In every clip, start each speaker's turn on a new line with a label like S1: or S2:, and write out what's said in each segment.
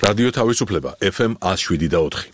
S1: რადიო თავისუფლება FM 107.4.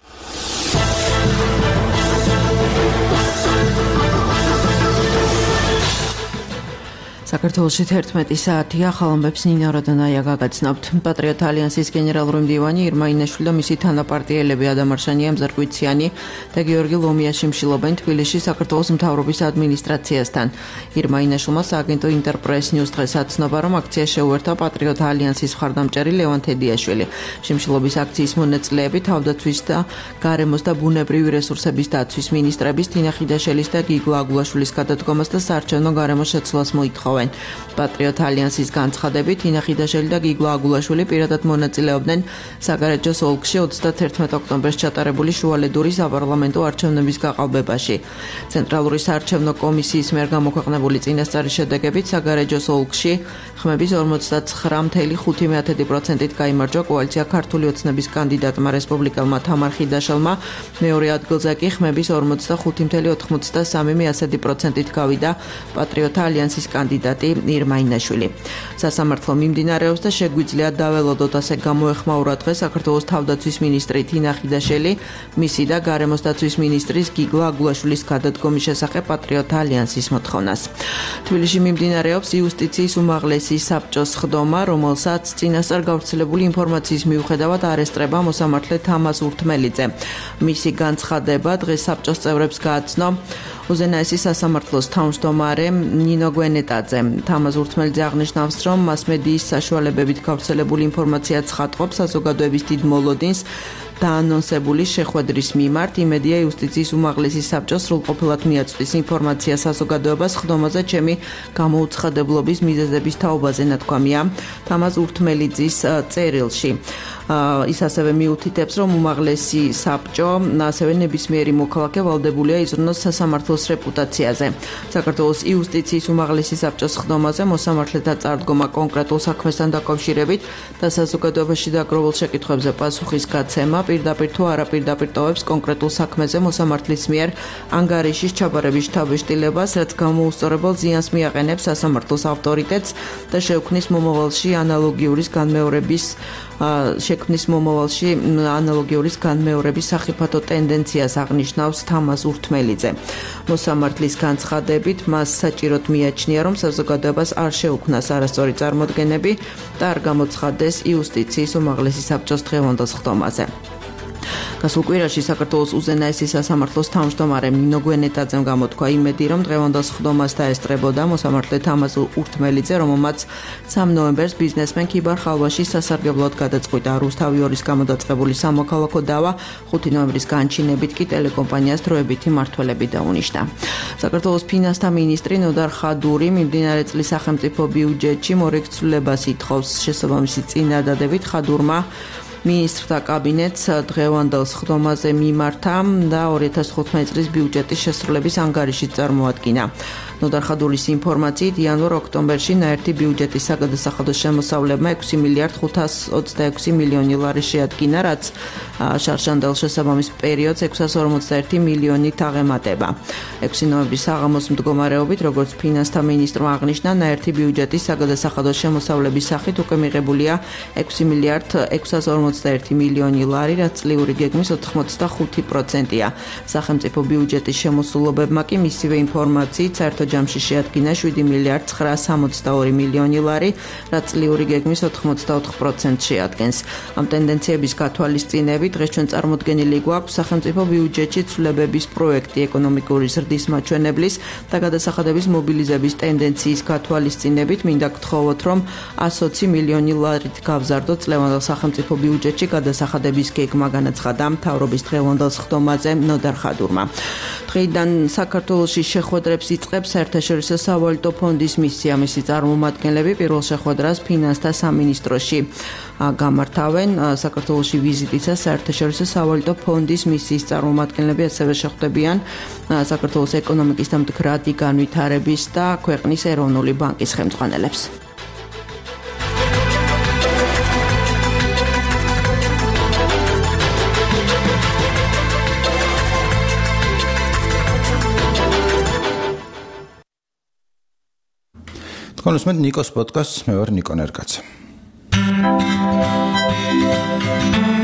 S2: საქართველოში 11 საათია, ხალხებს ნინა როდანაია გაგაცნობთ. პატრიოტ ალიანსის გენერალური მდივანი ირმა ინაშვილი და მისი თანაპარტიელები ადამ არშანია, მზარგვიციანი და გიორგი ლომიაში მშილობენ თბილისში საქართველოს მთავრობის ადმინისტრაციასთან. ირმა ინაშვილმა სააგენტო ინტერპრეს ნიუს დღეს აცნობა, რომ აქცია შეუერთა პატრიოტ ალიანსის მხარდამჭერი ლევან თედიაშვილი. შემშილობის აქციის მონაწილეები თავდაცვის და გარემოს და ბუნებრივი რესურსების დაცვის მინისტრების თინა ხიდაშელის და გიგლა აგულაშვილის გადადგომას და საარჩევნო გარემოს შეცვლას მოითხოვენ. პატრიოტ ალიანსის განცხადებით თინა ხიდაშელი და გიგლა აგულაშვილი პირადად მონაწილეობდნენ საგარეჯოს ოლქში 31 ოქტომბერს ჩატარებული შუალედური საპარლამენტო არჩევნების გაყალბებაში. ცენტრალური საარჩევნო კომისიის მიერ გამოქვეყნებული წინასწარი შედეგებით საგარეჯოს ოლქში ხმების 49.5%-ით გაიმარჯვა კოალიცია ქართული ოცნების კანდიდატმა რესპუბლიკელმა თამარ ხიდაშელმა, მეორე ადგილზე კი ხმების 45.93%-ით გავიდა პატრიოტ ალიანსის კანდიდატი ირმა ინაშვილი. სასამართლო მიმდინარეობს და შეგვიძლია დაველოდოთ, ასე გამოეხმაურა დღეს საქართველოს თავდაცვის მინისტრი თინა ხიდაშელი, მისი და გარემოს დაცვის მინისტრის გიგლა აგულაშვილის გადადგომის შესახებ პატრიოტ ალიანსის მოთხოვნას. თბილისში მიმდინარეობს იუსტიციის უმაღლესი საბჭოს ხდომა, რომელსაც წინასწარ გავრცელებული ინფორმაციის მიუხედავად არესტრება მოსამართლე თამაზ ურთმელიძე. მისი განცხადება დღეს საბჭოს წევრებს გააცნო უზენაესი სასამართლოს თავმჯდომარე ნინო გვენეტაძე. თამაზ ურთმელიძე აღნიშნავს, რომ მასმედიის საშუალებებით გავრცელებული ინფორმაცია ცხადყოფს საზოგადოების დიდ მოლოდინს დაანონსებული შეხვედრის მიმართ. იმედია იუსტიციის უმაღლესი საბჭოს სრულყოფილად მიაწვდის ინფორმაცია საზოგადოებას ხდომაზე ჩემი გამოუცხადებლობის მიზეზების თაობაზე, ნათქვამია თამაზ ურთმელიძის წერილში. ის ასევე მიუთითებს, რომ უმაღლესი საბჭო ასევე ნებისმიერი მოქალაქე ვალდებულია იზრუნოს სასამართლოს რეპუტაციაზე. საქართველოს იუსტიციის უმაღლესი საბჭოს ხდომაზე მოსამართლეთა წარდგომა კონკრეტულ საქმესთან დაკავშირებით და საზოგადოებაში დაგროვილ შეკითხვებზე პასუხის გაცემა პირდაპირ თუ არაპირდაპირ ტოვებს კონკრეტულ საქმეზე მოსამართლის მიერ ანგარიშის ჩაბარების თავშეშტილებას, რაც გამოუსწორებელ ზიანს მიაყენებს სასამართლოს ავტორიტეტს და შექმნის მომავალში ანალოგიური განმეორების სახიფათო ტენდენციას აღნიშნავს თამაზ ურთმელიძე. მოსამართლის განცხადებით მას საჭიროდ მიაჩნია, რომ საზოგადოებას არ შეუქმნას არასწორი წარმოდგენები და არ გამოცხადდეს იუსტიციის უმაღლესი საბჭოს დღევანდელ ხდომაზე. გასულ კვირაში საქართველოს უზენაესი სასამართლოს თავმჯდომარე ნინო გვენეტაძემ გამოთქვა იმედი, რომ დღევანდელ ხდომას დაესწრებოდა მოსამართლე თამაზ ურთმელიძე, რომელმაც 3 ნოემბერს ბიზნესმენ ქიბარ ხალვაშის სასარგებლოდ გადაწყვიტა. რუსთავი 2-ის გამოდაწყებული სამოქალაქო დავა 5 ნოემბრის განჩინებით კი ტელეკომპანიას დროებითი მმართველები დაუნიშნა. საქართველოს ფინანსთა მინისტრი ნოდარ ხადური მიმდინარე წლის სახელმწიფო ბიუჯეტში მორექცვლებას ითხოვს. შესაბამისი წინადადებით ხადურმა მინისტრთა კაბინეტს დღევანდელ ხდომაზე მიმართა და 2015 წლის ბიუჯეტის შესრულების ანგარიში წარმოადგინა. ნოდარ ხადურის ინფორმაციით იანვარ-ოქტომბერში ნაერთი ბიუჯეტის საგადასახადო შემოსავლებმა 6 მილიარდ 526 მილიონი ლარი შეადგინა, რაც შარშანდელ შესაბამის პერიოდს 651 მილიონით აღემატება. 6 ნოემბრის საღამოს მდგომარეობით, როგორც ფინანსთა მინისტრმა აღნიშნა, ნაერთი ბიუჯეტის საგადასახადო შემოსავლების სახით უკვე მიღებულია 6 მილიარდ 651 მილიონი ლარი, რაც წლიური გეგმის 85%-ია. სახელმწიფო ბიუჯეტის შემოსულობებმა კი მისივე ინფორმაციით საერთო ჯამში შეადგინა 7 მილიარდ 962 მილიონი ლარი, რაც წლიური გეგმის 84% შეადგენს. ამ ტენდენციების გათვალისწინებით დღეს ჩვენ წარმოდგენილი გვაქვს სახელმწიფო ბიუჯეტში ცვლილებების პროექტი, ეკონომიკური ზრდის მაჩვენებლის და გადასახადების მობილიზების ტენდენციის გათვალისწინებით მინდა გთხოვოთ, რომ 120 მილიონი ლარით გავზარდოთ წლევანდელ სახელმწიფო ბიუჯეტში გადასახადების გეგმა, განაცხადა მთავრობის დღევანდელ ხდომაზე ნოდარ ხადურმა. დღეიდან საქართველოში შეხვედრებს იწყებს საერთაშორისო სავალუტო ფონდის მისია. მისი წარმომადგენლები პირველ შეხვედრას ფინანსთა სამინისტროში გამართავენ. საქართველოში ვიზიტისას საერთაშორისო სავალუტო ფონდის მისიის წარმომადგენლები ასევე შეხვდებიან საქართველოს ეკონომიკის და მდგრადი განვითარების და ქვეყნის ეროვნული ბანკის ხელმძღვანელებს.
S3: Niko's podcast, მე ვარ ნიკო ნერკაცა.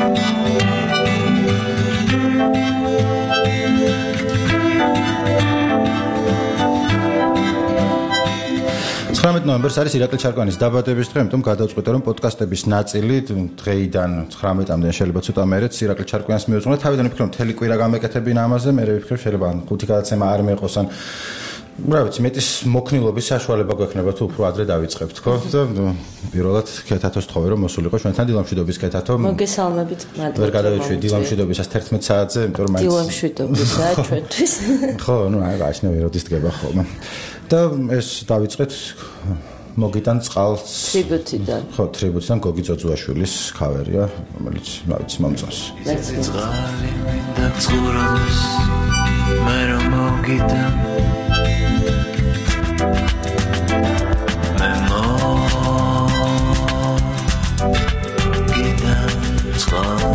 S3: 19 ნოემბერს არის ირაკლი ჩარკვანის დაბადების დღე, ამიტომ გადავწყვიტე რომ პოდკასტების ნაწილი დღეიდან 19-მდე შეიძლება ცოტა მერეც ირაკლი ჩარკვიანს მივუძღვნე. თავიდან ვფიქრობ მთელი კვირა გამეკეთებინა ამაზე, მე ვფიქრობ შეიძლება 5 გადაცემა არ მეყოს ან რა ვიცი, მეტის მოქნილობის საშუალება გვექნება თუ უფრო ადრე დავიწყებთ, ხო? და პირველად ქეთათოს თხოვე რომ მოსულიყო ჩვენთან დილამშვიდობის ქეთათო.
S4: მოგესალმებით, მადლობა.
S3: ვერ გადავიშვი დილამშვიდობისას 11 საათზე, იმიტომ რომ
S4: დილამშვიდობისა ჩვენთვის.
S3: ხო, ნუ აი გააჩნია როდის დგება ხოლმე. და ეს დავიწყეთ მოგიტან წყალს
S4: ტრიბუტიდან.
S3: ხო, ტრიბუტიდან გოგი ძოძუაშვილის ქავერია, რომელიც რა ვიცი მომწონს.
S5: წყალი მინდა წყუროს მე რომ მოგიტან მე მოგიტან წყალს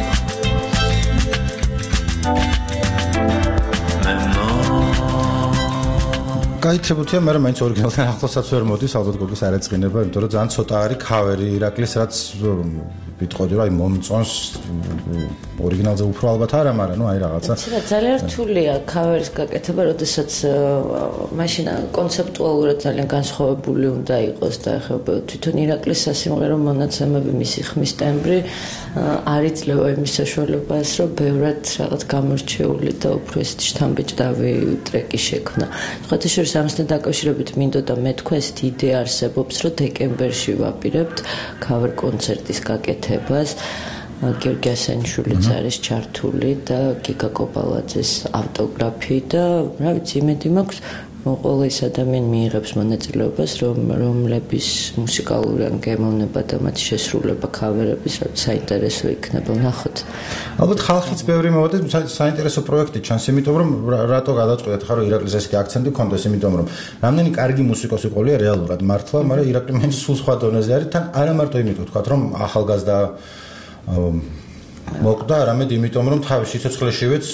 S3: გაიჩებუთია, მაგრამ მაინც ორიგინალთან ახლოსაც ვერ მოდის, ალბათ გოგის არ ეწყინება, იმიტომ რომ ძალიან ცოტა არის ქავერი ირაკლის, რაც ვიტყოდი რომ აი მომწონს ორიგინალზე უფრო ალბათ არა, მაგრამ ნუ აი რაღაცა.
S4: ძალიან რთულია ქავერის გაკეთება, როდესაც მაშინ კონცეპტუალურად ძალიან განსხვავებული უნდა იყოს და ახლა თვითონ ირაკლის სასიმღერო მონაცემები, მისი ხმის ტემბრი არ იძლევა იმის საშუალებას, რომ ბევრად რაღაც გამორჩეული და უფრო ესეთი შთამბეჭდავი ტრეკი შექმნა. სხვათა შორის ამასთან დაკავშირებით მინდოდა მეთქვა ესეთი იდეა არსებობს, რომ დეკემბერში ვაპირებთ ქავერ კონცერტის გაკეთებას. გიორგი ასანიშვილიც არის ჩართული და გიგა კოპალაძეს ავტოგრაფი და რა ვიცი, იმედი მაქვს ყველა ის ადამიანი მიიღებს მონაწილეობას, რომლების მუსიკალური ან გემოვნება და მათი შესრულება ქავერების რაც საინტერესო იქნება, ნახოთ.
S3: ალბათ ხალხიც ბევრი მოვადეს, საინტერესო პროექტი ჩანს, იმიტომ რომ რატო გადაწყვეტეთ ხარო ირაკლის ესეთი აქცენტი ქონდეს, იმიტომ რომ რამდენი კარგი მუსიკოსი ყოლია რეალურად მართლა, მაგრამ ირაკლი მე სულ სხვა დონეზე არის, თან არა მარტო იმიტომ თქვა რომ ახალგაზრდა მოკდა, არამედ იმიტომ რომ თავის სიცოცხლეშივეც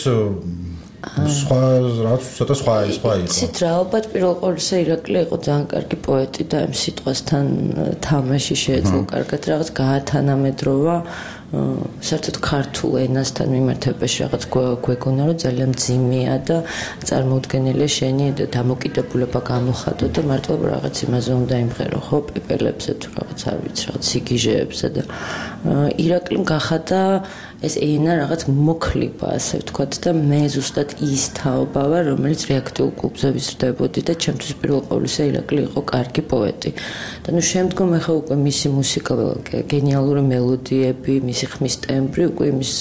S3: სხვა რაც ცოტა სხვა იყო.
S4: იცით რა, ალბათ პირველ ყოვლისა ირაკლი იყო ძალიან კარგი პოეტი და ამ სიტყვასთან თამაში შეეძლო კარგად რაღაც გაათანამედროვა საერთოდ ქართულ ენასთან მიმართებაში რაღაც გვეგონა რომ ძალიან მძიმეა და წარმოუდგენელია შენი დამოკიდებულება გამოხატო და მართლა რაღაც იმაზე უნდა იმღერო ხო პეპელებზე თუ რაღაც არ ვიცი რაღაც სიგიჟეებზე და ირაკლიმ გახადა ეს ენა რაღაც მოქლიბა ასე ვთქვათ და მე ზუსტად ის თაობა ვარ რომელიც რეაქტიულ კლუბზე ვიზრდებოდი და ჩემთვის პირველ ყოვლისა ირაკლი იყო კარგი პოეტი და ნუ შემდგომ ახლა უკვე მისი მუსიკა გენიალური მელოდიები მისი ხმის ტემბრი უკვე იმის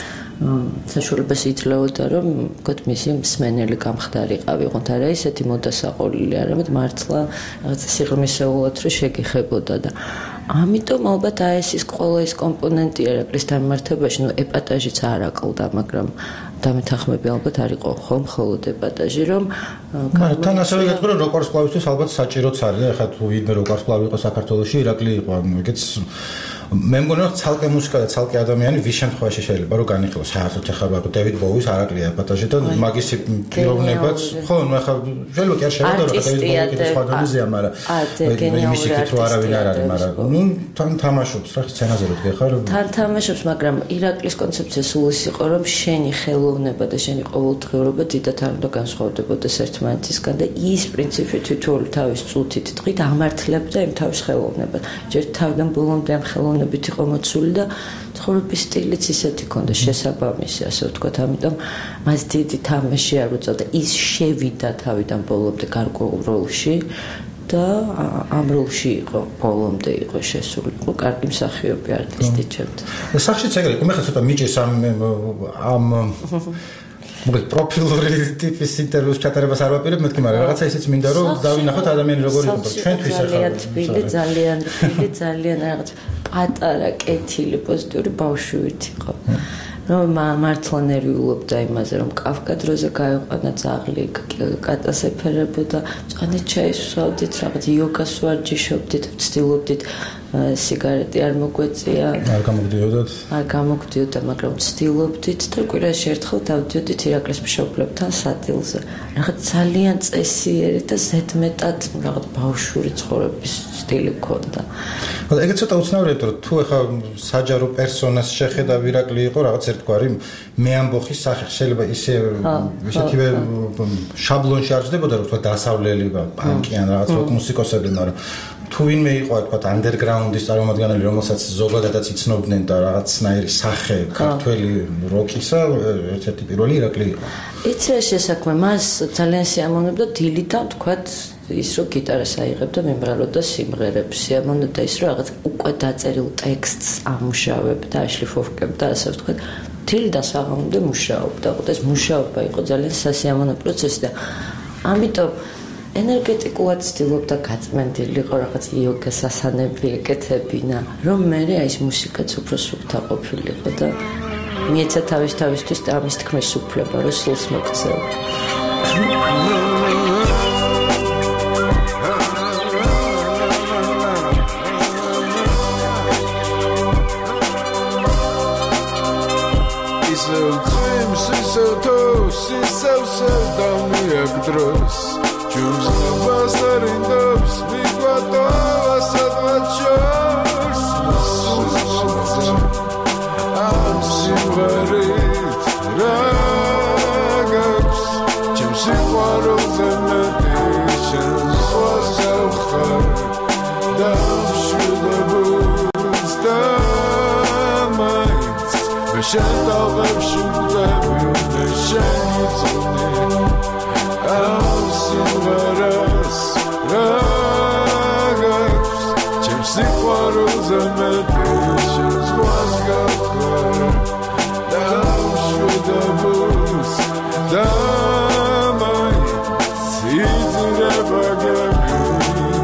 S4: საშუალებას იძლეოდა რომ ვთქვათ მისი მსმენელი გამხდარიყავი ოღონდ არა ისეთი მოდასაყოლილი არამედ მართლა რაღაც სიღრმისეულად რომ შეგეხებოდა და ამიტომ ალბათ ეს ის ყველა ის კომპონენტი ირაკლის დამმართებაში ნუ ეპატაჟიც არ აკლდა მაგრამ დამეთანხმები ალბათ არ იყო ხო მხოლოდ ეპატაჟი რომ
S3: თან ასევე გეტყვი რომ როკორსკლავისთვის ალბათ საჭიროც არის ახლა თუ ვინმე როკორსკლავი იყო საქართველოში ირაკლი იყო ეგეც მე მგონი რომ ცალკე მუსიკა და ცალკე ადამიანი ვის შემთხვევაში შეიძლება რომ განიხილოს საერთოდ ახლა დევიდ ბოუის არაკლია ეპატაჟი და მაგისი პიროვნებაც ხო ნუ ახლა შეიძლება კი არ შევედო რომ დევიდ ბოუი კიდე სხვა დონეზეა მაგრამ იმის იქით რომ არავინ არ არის მაგრამ ნუ თან თამაშობს რა სცენაზე რო დგეხარ
S4: თან თამაშობს მაგრამ ირაკლის კონცეფცია სულ ის იყო რომ შენი ხელოვნება და შენი ყოველდღიურობა დიდად არ უნდა განსხვავდებოდეს ერთმანეთისგან და ის პრინციპი თითოეული თავის წუთით დღით ამართლებდა იმ თავის ხელოვნებას ჯერ თავიდან ბოლომდე ამ ხელოვნებით იყო მოცული და ცხოვრების სტილიც ისეთი ქონდა შესაბამისი ასე ვთქვათ ამიტომ მას დიდი თამაში არ უწევდა ის შევიდა თავიდან ბოლომდე გარკვეულ როლში და ამ როლში იყო ბოლომდე იყო შესული იყო კარგი მსახიობი არტისტი ჩემთვის
S3: სახშიც ეგრე მე ხა ცოტა მიჭირს ამ მოგეთ პროფილური ტიპის ინტერვიუს ჩატარებას არ ვაპირებ მეთქი მაგრამ რაღაცა ისიც მინდა რომ დავინახოთ ადამიანი როგორ იყო ჩვენთვის ახლა
S4: ძალიან რაღაც პატარა კეთილი პოზიტიური ბავშვით იყო რომ მართლა ნერვიულობდა იმაზე რომ კაფკა დროზე გაიყვანა ძაღლი კატას ეფერებოდა წანეთ ჩაისვავდით რაღაც იოგას ვარჯიშობდით ვცდილობდით სიგარეტი არ მოგვეწია.
S3: არ გამოგდიოდათ?
S4: არ გამოგდიოდა, მაგრამ ვცდილობდით და კვირაში ერთხელ დავდიოდით ირაკლის მშობლებთან სადილზე. რაღაც ძალიან წესიერი და ზედმეტად რაღაც ბავშვური ცხოვრების სტილი ჰქონდა.
S3: ეგეც ცოტა უცნაურია, რომ თუ ეხა საჯარო პერსონას შეხედავ ირაკლი იყო რაღაც ერთგვარი მეამბოხის სახე, შეიძლება ისეთივე შაბლონში არ ჯდებოდა, რომ თქვა დასავლელი პანკიან რაღაც როკ მუსიკოსები, მაგრამ თუ ვინმე იყო თქვა ანდერგრაუნდის წარმომადგენელი, რომელსაც ზოგადადაც იცნობდნენ და რაღაცნაირი სახე ქართველი როკისა, ერთ-ერთი პირველი ირაკლი იყო.
S4: იცი რა შესაქმე, მას ძალიან სიამოვნებდა დილით და თქვა ის რომ გიტარას აიღებდა, მიმღეროდა სიმღერებს, სიამოვნებდა ის რომ რაღაც უკვე დაწერილ ტექსტს ამუშავებდა, აშლიფოვკებდა, ასე ვთქვათ, დილიდან საღამომდე მუშაობდა, ეს მუშაობა იყო ძალიან სასიამოვნო პროცესი და ამიტომ ენერგეტიკულად ცდილობდა გაწმენდილიყო რაღაც იოგას ასანები ეკეთებინა, რომ მე ის მუსიკაც უფრო სუფთა ყოფილიყო და მიეცა თავისთვის და ამის თქმის უფლება, რომ სულს მოგცევა.
S6: Jums labas arindops, mikvatovas atvačors, am simvarit ragaps, čem sikvarul zemetishens vazavchar, dam shudabuz damaitz, beshetavem shudabim, beshenizuni. Simvaras ragaps, čem sikvarul zemetishens vazavchar, dam shudabuz damaitz, idzireba gebim.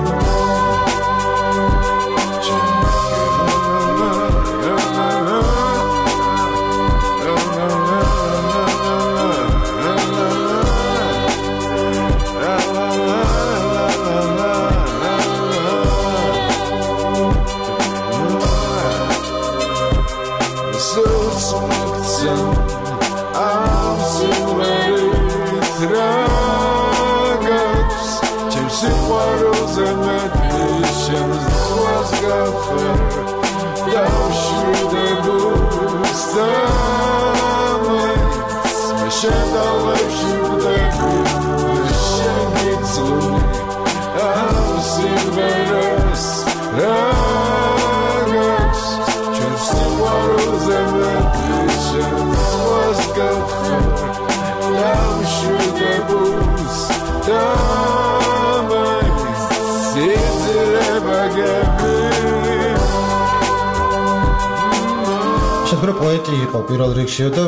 S3: შეგვიძლია პოეტი იყო პირველ რიგში და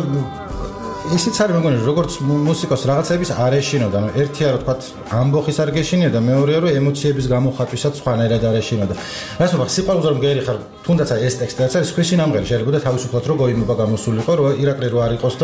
S3: ისიც არის მეგონი როგორც მუსიკოს რაღაცების არ ეშინოდა, ანუ ერთია რომ თქვა ამბოხის არ გეშინია და მეორეა რომ ემოციების გამოხატვისაც სხვანაირად არ ეშინოდა. რას ვთქვა, სიყვარულზე რომ გერი ხარ, თუნდაც ეს ტექსტი რაც არის ქვეშინ ამღერი შეიძლება თავისუფლად რომ გოიმობა გამოსულიყო, რომ ირაკლი რო არ იყოს და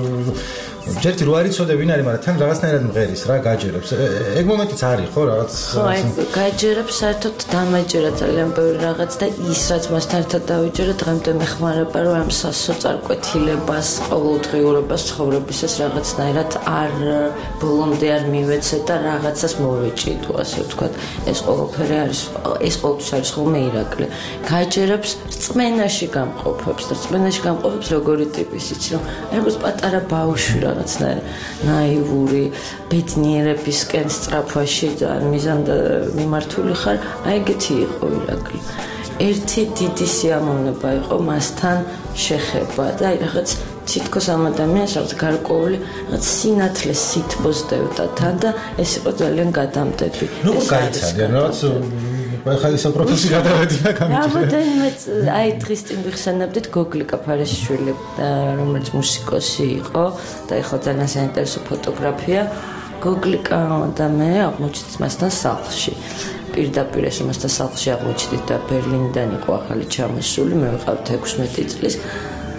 S3: ჯერთი რო არ იცოდე ვინ არის, მაგრამ თან რაღაცნაირად მღერის რა გაჯერებს. ეგ მომენტიც არის ხო რაღაც.
S4: ხო, ეგ გაჯერებს საერთოდ დამაჯერა ძალიან ბევრი რაღაც და ის რაც მასთან ერთად დავიჯერა დღემდე მეხმარება რომ ამ სასოწარკვეთილებას, ყოველდღიურობას ცხოვრებისას რაღაცნაირად არ ბოლომდე არ მივეცე და რაღაცას მოვეჭიდო, ასე ვთქვათ. ეს ყველაფერი არის, ეს ყოველთვის არის ხოლმე ირაკლი. გაჯერებს რწმენაში გამყოფებს და რწმენაში გამყოფებს როგორი ტიპის, იცი რომ როგორც პატარა ბავშვი რაღაცნაირად ნაივური ბედნიერებისკენ სწრაფვაში და მიზანდა მიმართული ხარ, აი ეგეთი იყო ირაკლი. ერთი დიდი სიამოვნება იყო მასთან შეხება და აი რაღაც თითქოს ამ ადამიანს რაღაც გარკვეული რაღაც სინათლეს სითბოსდევდა თან და ეს იყო ძალიან გადამდები.
S3: ნუ გაიცადიან რაღაც ხა ისო პროფესი გადავედი და გამიჭირე.
S4: რამოდენიმე აი დღის წინ ვიხსენებდით გოგლიკა ფარეშიშვილი, რომელიც მუსიკოსი იყო და ეხლა ძალიან საინტერესო ფოტოგრაფია. გოგლიკა და მე აღმოჩნდით მასთან სახლში. პირდაპირ ეს მასთან სახლში აღმოჩნდით და ბერლინიდან იყო ახალი ჩამოსული, მე ვიყავთ 16 წლის.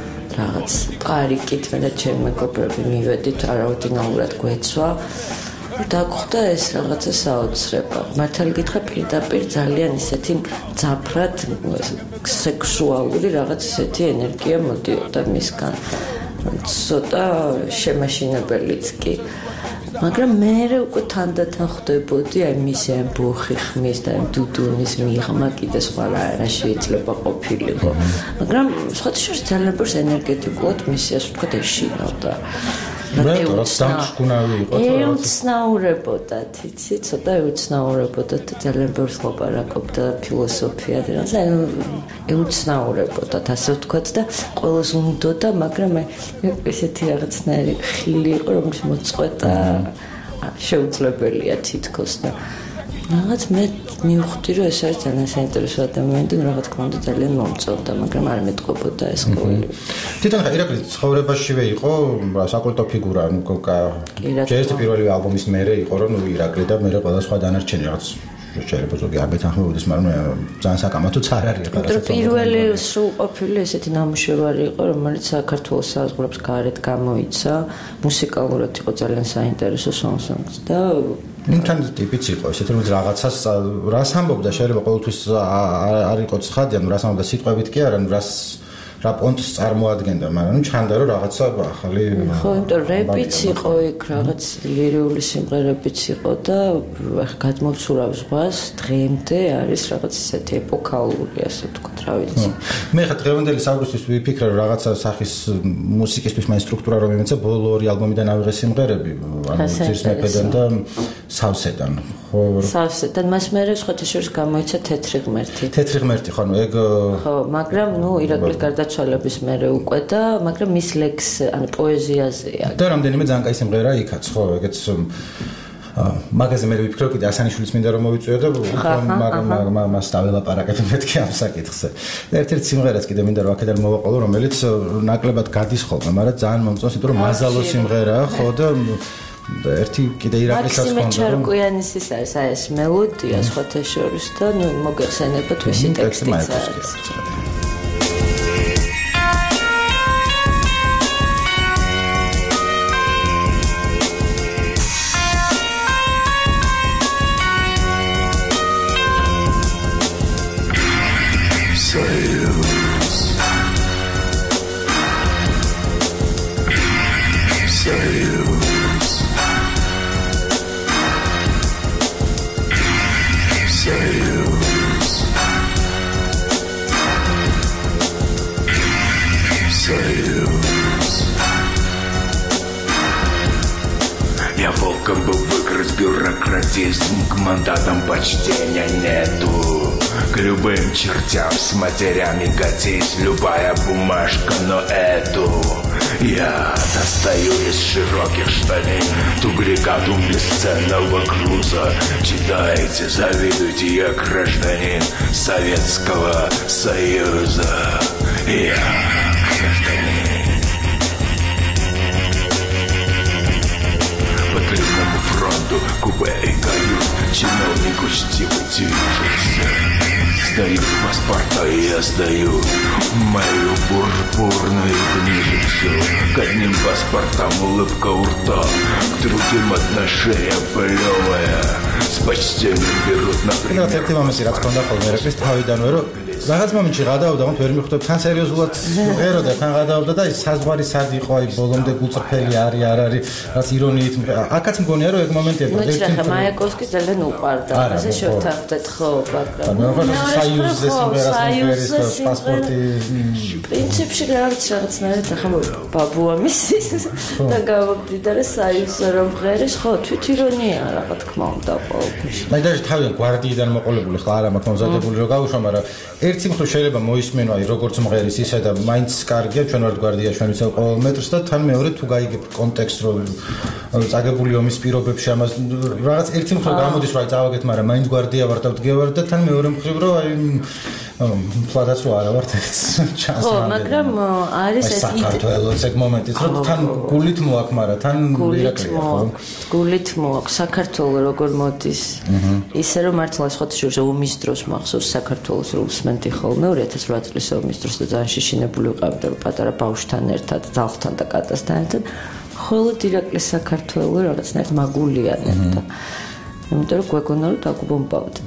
S4: რაღაც პარიკით მე და ჩემი მეგობრები მივედით, არაორდინალურად გვეცვა. დაგხვდა ეს რაღაცა საოცრება. მართალი გითხრა პირდაპირ ძალიან ისეთი ძაფრად სექსუალური რაღაც ისეთი ენერგია მოდიოდა მისგან. ცოტა შემაშინებელიც კი. მაგრამ მე უკვე თანდათან ხვდებოდი აი მისი ამ ბუხი ხმის და ამ დუდუნის მიღმა კიდე სხვა რა შეიძლება ყოფილიყო. მაგრამ სხვათა შორის ძალიან ბევრს ენერგეტიკულად მისი ასე ვთქვათ ეშინოდა. ეუცნაურებოდა, თიცი, ცოტა ეუცნაურებოდა და ძალიან ბევრს ლაპარაკობდა ფილოსოფიაზე, ეუცნაურებოდა, ასე ვთქვათ და ყველას უნდოდა, მაგრამ ესეთი რაღაცნაირი ხილი იყო, რომელიც მოწყვეტა შეუძლებელია თითქოს და რაღაც მე მივხვდი რომ ეს არის ძალიან საინტერესო ადამიანი და რა თქმა უნდა ძალიან მომწონდა, მაგრამ არ მეტყობოდა ეს ყოველი.
S3: თვითონ ირაკლი ცხოვრებაშივე იყო საკულტო ფიგურა, ჯერ პირველი ალბომის მერე იყო რომ ირაკლი და მე ყველა სხვა დანარჩენი რაღაც შეიძლება ზოგი არ მეთანხმებოდეს, მაგრამ ძალიან საკამათოც არ არის რაღაცა.
S4: პირველი სრულყოფილი ესეთი ნამუშევარი იყო, რომელიც საქართველოს საზღვრებს გარეთ გამოიცა, მუსიკალურად იყო ძალიან საინტერესო სონსონს და
S3: თან ტიპიც იყო ესეთ რომ რაღაცას რას ამბობდა შეიძლება ყოველთვის არ იყო ცხადი, ანუ რას ამბობდა სიტყვებით კი არა, რა პონტს წარმოადგენდა, მაგრამ ჩანდა რომ რაღაცა ახალი
S4: ხო, იმიტომ რეპიც იყო იქ, რაღაც ლირიული სიმღერებიც იყო და გადმოცურავ ზღვას დღემდე არის რაღაც ისეთი ეპოქალური, ასე ვთქვათ, რა ვიცი.
S3: მე ხა დღევანდელი საუბრისთვის ვიფიქრე რომ რაღაცა სახის მუსიკისთვის მაინც სტრუქტურა რომ იმეცა ბოლო ორი ალბომიდან ავიღე სიმღერები, ანუ ძირსმეპედან და სავსედან. ხო,
S4: სავსედან მას მერე სხვათა შორის გამოიცა თეთრი ღმერთი.
S3: თეთრი ღმერთი, ხო, ეგ
S4: ხო, მაგრამ ნუ ირაკლის გარდაცვალების მერე უკვე და მაგრამ მის ლექს ან პოეზიაზეა.
S3: და რამდენიმე ძალიან კაი სიმღერა იქაც, ხო, ეგეც მაგაზე მე ვიფიქრე კიდე ასანიშვილის მინდა რომ მოვიწვიო და მას დაველაპარაკეთ მეთქი ამ საკითხზე. და ერთ-ერთი სიმღერაც კიდე მინდა რომ აქედან მოვაყოლო, რომელიც ნაკლებად გადის ხოლმე, მაგრამ ძალიან მომწონს, იმიტომ რომ მაზალო სიმღერაა, ხო და ერთი კიდე ირაკლისას
S4: ხონდა. მაქსიმე ჩარკვიანის ის არის აი ეს მელოდია სხვათა შორის და ნუ მოგეხსენებათ ვისი ტექსტიც არის.
S7: Я волком был выкрат бюрократии, к мандатам почтения нету. К любым чертям с матерями катись, любая бумажка, но эту я достаю из широких штанин дубликату бесценного груза. Читайте, завидуйте, я гражданин Советского Союза. Я гражданин. По длинному фронту купе и кают чиновник учтиво движется. Сдаю паспорта и я сдаю мою пурпурную книжицу. К одним паспортам улыбка у рта, к другим отношения плевая. С почтением берут на пример.
S3: ერთი მომენტი რაც ხონდა ხოლმე ირაკლის თავიდანვე რომ რაღაც მომენტში გადავდა, მაგრამ ვერ მიხვდები თან სერიოზულად ღეროდა, თან გადავდა და ის საზღვარი სად იყო, აი ბოლომდე გულწრფელი არის, არ არის, რაც ირონიით. აქაც მგონია რომ ეგ მომენტია.
S4: მოიჭრა მაიაკოვსკი ძალიან უყვარდა. ასე შევთანხმდეთ ხო, მაგრამ
S3: საიუზზე სიმღერას პასპორტი
S4: პრინციპში რაღაცნაირად ახლა ბაბუა მისის და გავაგდიდა რა საიუზზე რომ ღერის ხო თვითირონია რა თქმა უნდა ყოველთვის.
S3: მე და თავიდან გვარდიიდან მოყოლებული ხლა არა მაქვს მომზადებული რომ გავუშვა, მაგრამ ერთი მხრივ შეიძლება მოისმენო აი როგორც მღერის ისა და მაინც კარგია ჩვენ ვართ გვარდია ჩვენ ვიცავ ყოველ მეტრს და თან მეორე თუ გაიგებ კონტექსტს რომ წაგებული ომის პირობებში ამას რაღაც ერთი მხრივ გამოდის რომ აი წავაგეთ, მაგრამ მაინც გვარდია ვარ და ვდგევარ და თან მეორე მხრივ რომ აი ფლადაც რო არა ვართ ეს ჩანს
S4: ხო, მაგრამ არის ეს
S3: საქართველოს ეგ მომენტიც რომ თან გულით მოაქვს, მაგრამ თან ირაკლია ხო?
S4: გულით მოაქვს საქართველოს როგორ მოდის. ისე რომ მართლა სხვათა შორის ომის დროს მახსოვს საქართველოს რო უსმენდი ხოლმე 2008 წლის ომის დროს და ძალიან შეშინებული ვიყავი და პატარა ბავშვთან ერთად, ძაღლთან და კატასთან ერთად. ხოლოდ ირაკლის საქართველოს რაღაცნაირად მაგულიანებ და იმიტომ რომ გვეგონა რომ დაგუბომბავდი.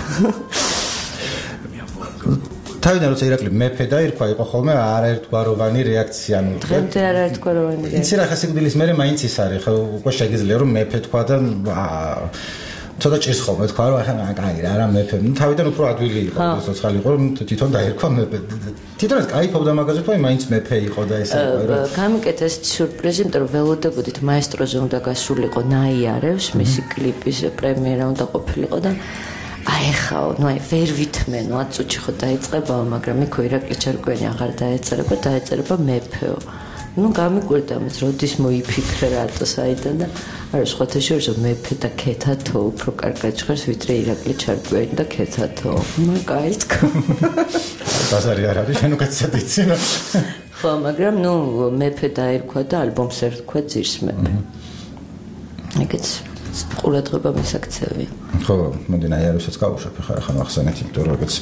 S3: თავიდან როცა ირაკლი მეფე დაირქვა იყო ხოლმე არაერთგვაროვანი რეაქცია, ანუ
S4: დღემდე არაერთგვაროვანი რეაქცია.
S3: იცი რა ხა სიკვდილის მერე მაინც ის არის, ხო უკვე შეგიძლია რომ მეფე თქვა და ცოტა ჭირს ხოლმე თქვა რომ ახლა კაი რა მეფე. თავიდან უფრო ადვილი იყო, ცოცხალი იყო რომ თვითონ დაირქვა მეფე. თვითონაც кайფობდა მაგაზე თუ მაინც მეფე იყო და ესე იყო რა.
S4: გამიკეთა ეს სიურპრიზი, იმიტომ რომ ველოდებოდით მაესტროზე უნდა გასულიყო ნაიარევს, მისი კლიპის პრემიერა უნდა ყოფილიყო და ახაო, ნუ ვერ ვითმენო, 10 წუთში ხო დაიწყებაო, მაგრამ იქო ირაკლი ჩარკვიანი აღარ დაეწერება მეფეო. ნუ გამიკვირდა ამის, როდის მოიფიქრე რატო საიდან და არა სხვათა შორის მეფე და ქეთათო უფრო კარგად ჟღერს, ვიდრე ირაკლი ჩარკვიანი და ქეთათო. ნუ კაი თქო.
S3: ბაზარი არ არის, შენ უკაცად იცი რა.
S4: ხო, მაგრამ ნუ მეფე დაერქვა და ალბომს ერქვა ძირს მეფე. ეგეც ყურადღება მისაქცევია.
S3: ხო, მოდი ნაიარევსაც გავუშვებ ხან ახსენეთ, იმიტომ რომ ეგეც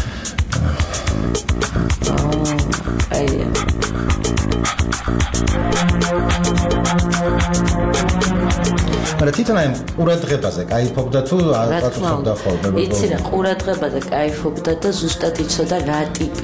S3: არა თვითონ აი ყურადღებაზე кайფობდა თუ არ ყავდა ხოლმე?
S4: იცი რა, ყურადღებაზე кайფობდა და ზუსტად იცოდა რა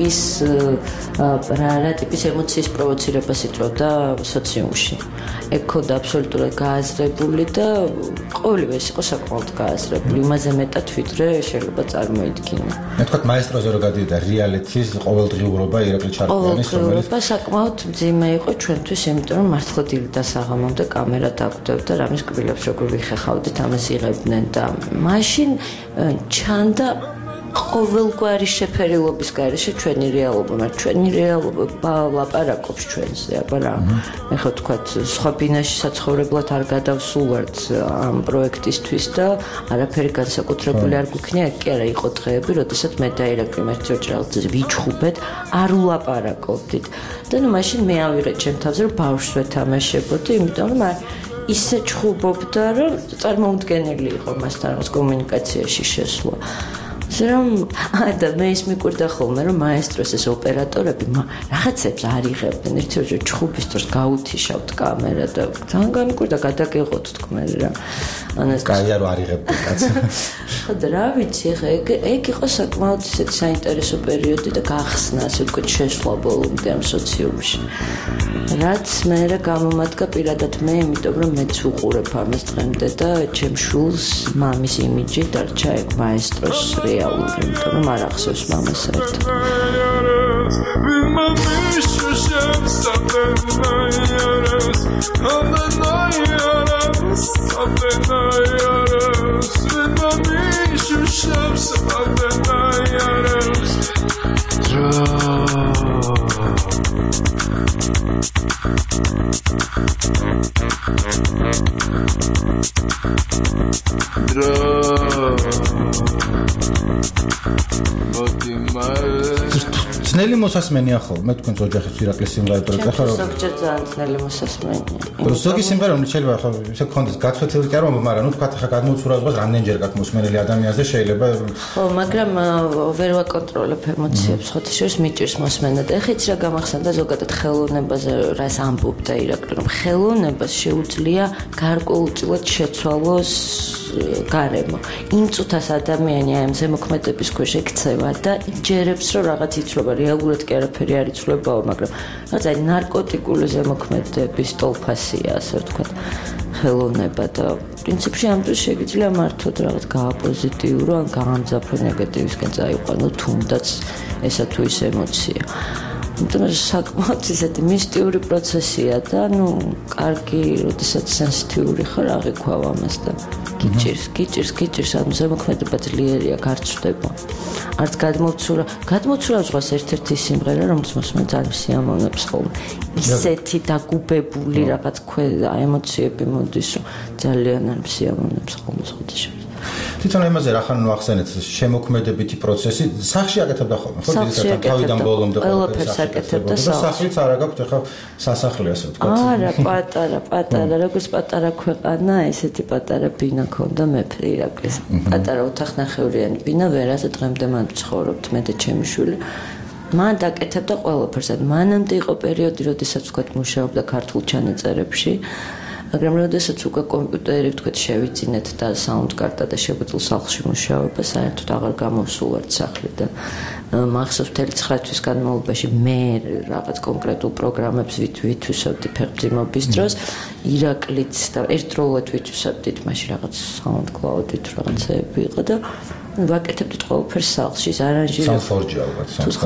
S4: ტიპის ემოციის პროვოცირებას იწვევდა სოციუმში. ეგ ქონდა აბსოლუტურად გააზრებული და ყოველივე ეს იყო საკმაოდ გააზრებული, იმაზე მეტად ვიდრე შეიძლება წარმოიდგინო.
S3: მე თქვა მაესტროზე რო გადიოდა რეალიტის ყოველდღიურობა ირაკლი ჩარკვიანის რომელიც
S4: საკმაოდ მძიმე იყო ჩვენთვის, იმიტომ რომ მართლა დილიდან საღამომდე კამერა დაგვდევდა, რამის კბილებს როგორ ვიხეხავდით, ამას იღებდნენ და მაშინ ჩანდა ყოველგვარი შეფერილობის გარეშე ჩვენი რეალობა, მაგრამ ჩვენი რეალობა ლაპარაკობს ჩვენზე, აბა რა. მე ხო თქვათ, სხვა ბინაში საცხოვრებლად არ გადავსულვართ ამ პროექტისთვის და არაფერი განსაკუთრებული არ გვიქნია, კი არა, იყო დღეები, როდესაც მე და ირაკლი ერთჯერ ვიჩხუბეთ, არ ვლაპარაკობდით. და ნუ მაშინ მე ავიღე ჩემ თავზე, რომ ბავშვს ვეთამაშებოდი, იმიტომ რომ ისე ჩხუბობდა, რომ წარმოუდგენელი იყო მასთან რაღაც კომუნიკაციაში შესვლა. რომ და მე ის მიკვირდა ხოლმე რომ მაესტროს ეს ოპერატორები რაღაცებს არ იღებდნენ ერთ-ერთი ჩხუბის დროს გაუთიშავთ კამერა და თან გამიკვირდა გადაგეღოთ თქმე რა ანას
S3: კაია რომ არ იღებდნენ კაც
S4: ხო და რა ვიცი ხა ეგ იყო საკმაოდ ისეთი საინტერესო პერიოდი და გახსნა ასე ვთქვათ შესვლა ბოლომდე ამ სოციუმში რაც მე გამომადგა პირადად მე იმიტომ რომ მეც უყურებ ამას დღემდე და ჩემ შულს მამის იმიჯი დარჩა ეგ მაესტროს იმიტომ რომ არ ახსოვს მამას საერთოდ
S3: ძნელი მოსასმენია ხოლმე თქვენ ოჯახის ირაკლის სიმღერა და ხა რომ
S4: ზოგჯერ ძალიან ძნელი მოსასმენია.
S3: ზოგი სიმღერა რომ შეიძლება ხო ისე კონდეს გაცვეთილი კი არ მაგრამ ნუ თქვა ხა გადმოცურაზღვა რამდენჯერ გაქვს მოსმენელი ადამიანზე შეიძლება
S4: ხო მაგრამ ვერ ვაკონტროლებ ემოციებს ხოთი შორის მიჭირს მოსმენა და ეხიც რა გამახსენდა ზოგადად ხელოვნებაზე რას ამბობდა ირაკლი რომ ხელოვნებას შეუძლია გარკვეულწილად შეცვალოს გარემო. იმ წუთას ადამიანი აი ამ ზემოქმედების ქვეშ ექცევა და იჯერებს რომ რაღაც იცვლება რეალურად კი არაფერი არ იცვლებაო, მაგრამ რაღაც აი ნარკოტიკული ზემოქმედების ტოლფასია, ასე ვთქვათ, ხელოვნება და პრინციპში ამ დროს შეგიძლია მართოდ რაღაც გააპოზიტივრო ან გაამძაფრო ნეგატივისკენ წაიყვანო თუნდაც ესა თუ ის ემოცია. იმიტომ რომ საკმაოდ ისეთი მისტიური პროცესია და ნუ კარგი, როდესაც სენსიტიური ხარ, აღიქვავ ამას და გიჭირს ამ ზემოქმედება ძლიერია, გარჩდება. არც გადმოცურა ზღვას ერთ-ერთი სიმღერა, რომელიც მოსმენ ძალიან სიამოვნებს ხოლმე. ისეთი დაგუბებული რაღაც ემოციები მოდის, რომ ძალიან არ სიამოვნებს ხოლმე ხოდში.
S3: თვითონ იმაზე რა ხან მოახსენეთ შემოქმედებითი პროცესი სახში აკეთებდა ხოლმე ხო ძირითადად თავიდან ბოლომდე
S4: ყველაფერს აკეთებდა
S3: სახლიც არ აქვს ახლა სასახლე ასე ვთქვათ
S4: არა პატარა როგორც პატარა ქვეყანა ესეთი პატარა ბინა ქონდა მეფე ირაკლის პატარა ოთახნახევრიანი ბინა ვერაზე დღემდე მან ცხოვრობთ მე და ჩემი შვილი მან დაკეთებდა ყველაფერს. მანამდე იყო პერიოდი, როდესაც ვთქვათ მუშაობდა ქართულ ჩანაწერებში, მაგრამ როდესაც უკვე კომპიუტერი ვთქვათ შევიძინეთ და საუნდკარტა და შეგვიძლია სახლში მუშაობა, საერთოდ აღარ გამოვსულვართ სახლი და მახსოვს მთელი 9 თვის განმავლობაში მე რაღაც კონკრეტულ პროგრამებს ვითვისებდი ფეხბურთის დროს, ირაკლიც და ერთდროულად ვითვისებდით მაშინ რაღაც SoundCloud-ით რაღაცები იყო და ვაკეთებდით ყველაფერს სახლში, არანჟირება.
S3: SoundForge ალბათ.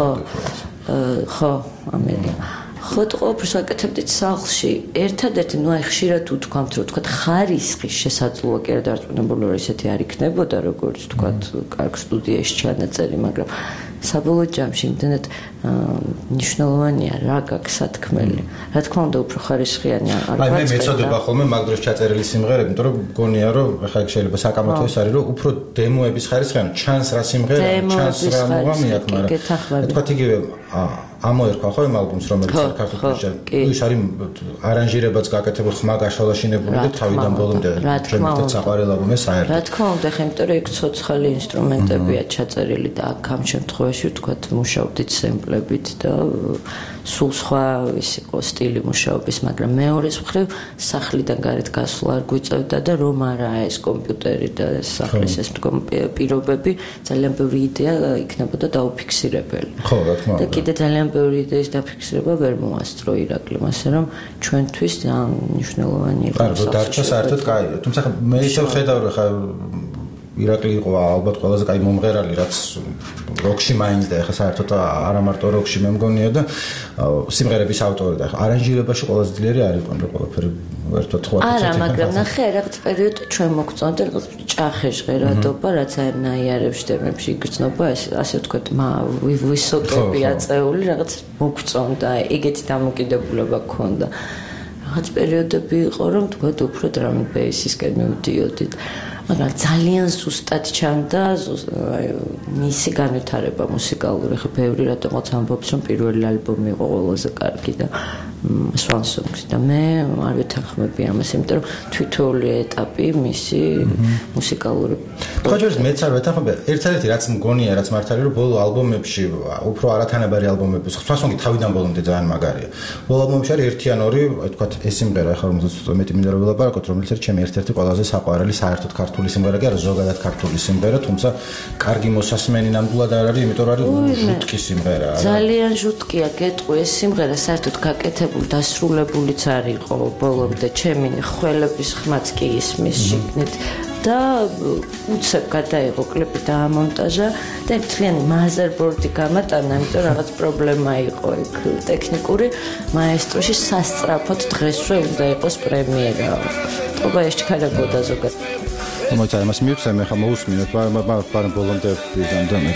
S4: ხო, ამერია. ხოთ ყველაფერს ვაკეთებდით სახლში. ერთადერთი, აი ხშირად ვთქვამთ, რომ ვთქვათ ხარისხის შესაძლოა კი არა დარწმუნებული რომ ისეთი არ იქნებოდა, როგორც ვთქვათ, კარგ სტუდიაში ჩანაწერი, მაგრამ საბოლოო ჯამში იმდენად მნიშვნელოვანია რა გაქვს სათქმელი. რა თქმა უნდა, უფრო ხარისხიანი არ
S3: ვაწყდება. აი მე მეწოდება ხოლმე მაგ დროს ჩაწერილი სიმღერები, იმიტომ რომ მგონია რომ ახლა შეიძლება საკამათო ის არის, რომ უფრო დემოების ხარისხიანი ჩანს რა სიმღერა, ჩანს რა მუღამი აქვს, მაგრამ თქვათ იგივე ამოერქვა ხო იმ ალბომს რომელიც საქართველოში ის არის არანჟირებაც გაკეთებული ხმა გაშალაშინებული და თავიდან ბოლომდე ჩემთვის საყვარელი ალბომია საერთოდ.
S4: რა თქმა უნდა, იმიტომ რომ იქ ცოცხალი ინსტრუმენტებია ჩაწერილი და აქ ამ შემთხვევაში ვთქვათ მუშაობდით სემპლებით და სულ სხვა ის იყო სტილი მუშაობის, მაგრამ მეორეს მხრივ სახლიდან გარეთ გასვლა არ გვიწევდა და რომ არაა ეს კომპიუტერი და სახლის ეს პირობები ძალიან ბევრი იდეა იქნებოდა დაუფიქსირებელი.
S3: ხო, რა თქმა უნდა.
S4: და კიდე ძალიან ბევრი იდეის დაფიქსირება ვერ მოასწრო ირაკლიმ, ასე რომ ჩვენთვის ძალიან მნიშვნელოვანი იყო.
S3: კარგი, დარჩა საერთოდ კაია. თუმცა მე ისევ ხედავ რომ ხა ირაკლი იყო ალბათ ყველაზე კაი მომღერალი, რაც როკში მაინდა, ხა საერთოდ არა მარტო როკში მე მგონია და სიმღერების ავტორი და არანჟირებაში ყველაზე ძლიერი არის კონტრ ყველაფერი ერთად ხო
S4: არა, მაგრამ ნახე რაღაც პერიოდ ჩვენ მოგწონდა რაღაც ჭახე ჟღერადობა, რაც აერნაიარებს დემებში იგრძნობა, ასე ვთქვათ, ვისოკები აწეული, რაღაც მოგწონდა, ეგეთი დამოკიდებულება გქონდა. რაღაც პერიოდები იყო, რომ ვთქვათ, უფრო drum and bass-ისკენ მივდიოდით. მაგრამ ძალიან ზუსტად ჩანდა მისი განვითარება მუსიკალური. ხა ბევრი რატომაც ამბობს, რომ პირველი ალბომი იყო ყველაზე კარგი და Swan Songs და მე არ ვეთანხმები ამას, იმიტომ რომ თვითოეული ეტაპი მისი მუსიკალური.
S3: ხოჯერს მეც არ ვეთანხმები. ერთ-ერთი რაც მგონია, რაც მართალია, რომ ბოლო ალბომებში უფრო არათანაბარი ალბომები, Swan Songs თავიდან ბოლომდე ძალიან მაგარია. ბოლო ალბომებში არის ერთი ან ორი, ვთქვათ, ეს სიმღერა, ახლა რომელსაც მეტი მინდა რომ ვილაპარაკოთ, რომელიც არის ჩემი ერთ-ერთი ყველაზე საყვარელი საერთოდ ქართული სიმღერა კი არა, ზოგადად ქართული სიმღერა, თუმცა კარგი მოსასმენი ნამდვილად არ არის, იმიტომ რომ არის ჟუტკი სიმღერა.
S4: ძალიან ჟუტკია, გეტყვი, ეს სიმღერა საერთოდ გაკეთებული დასრულებულიც არ იყო ბოლომდე, ჩემი ხველების ხმაც კი ისმის შიგნით და უცებ გადაიღო კლიპი დაამონტაჟა და ერთიანი მაზერბორდი გამატანა, იმიტომ რაღაც პრობლემა იყო იქ ტექნიკური მაესტროში სასწრაფოდ დღესვე უნდა იყოს პრემიერა. თობა ეს ჩქარებოდა ზოგადად.
S3: მოიცა იმას მივცე მე ხა მოусმინოთ, მაგრამ ბოლომდე ვიზამ და მე.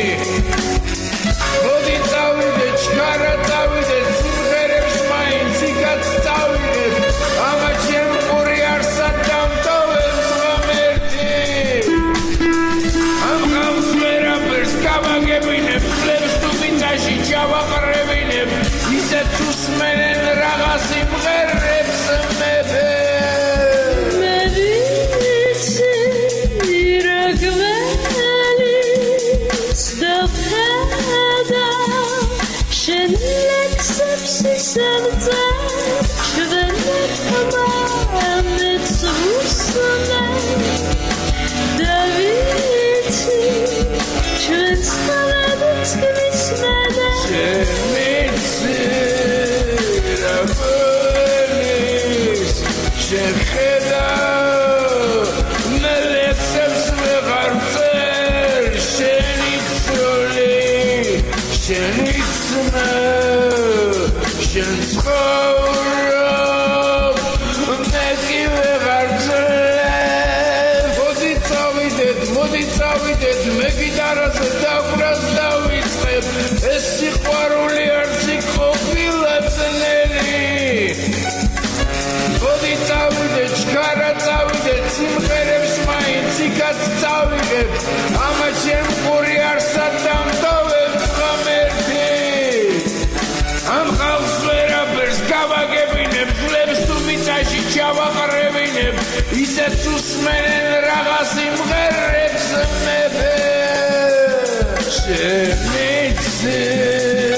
S6: ისეთ უსმენენ რაღაც იმღერებს მე შემიცი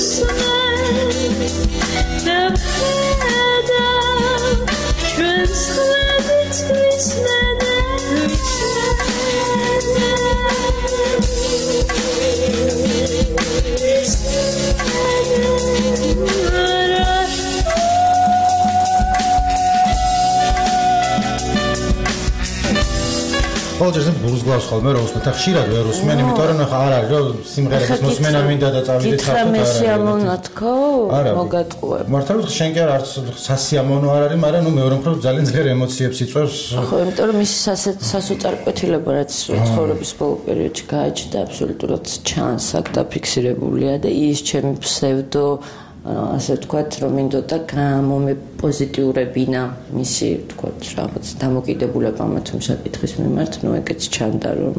S3: ყოველთვის ბურზგლავს ხოლმე რომ უსმენთ ხშირად ვერ უსმენ, იმიტომ რომ ახლა არ არის რომ სიმღერების მოსმენა მინდა და წავიდეთ
S4: საერთოდ. გითხრა მესიამონა თქო, მოგატყუებ.
S3: მართალია შენ კი არც სასიამოვნო არ არის, მაგრამ ნუ მეორე მხრივ ძალიან ძლიერ ემოციებს იწვევს.
S4: ხო, იმიტომ რომ ის სასოწარკვეთილება რაც ცხოვრების ბოლო პერიოდში გააჩნდა, აბსოლუტურად ჩანს, აქ დაფიქსირებულია და ის ჩემი ფსევდო ასე ვთქვათ, რომ მინდოდა გამომეპოზიტიურებინა მისი, ვთქვათ, რაღაც დამოკიდებულება ამა თუ იმ საკითხის მიმართ, ნუ ეგეც ჩანდა, რომ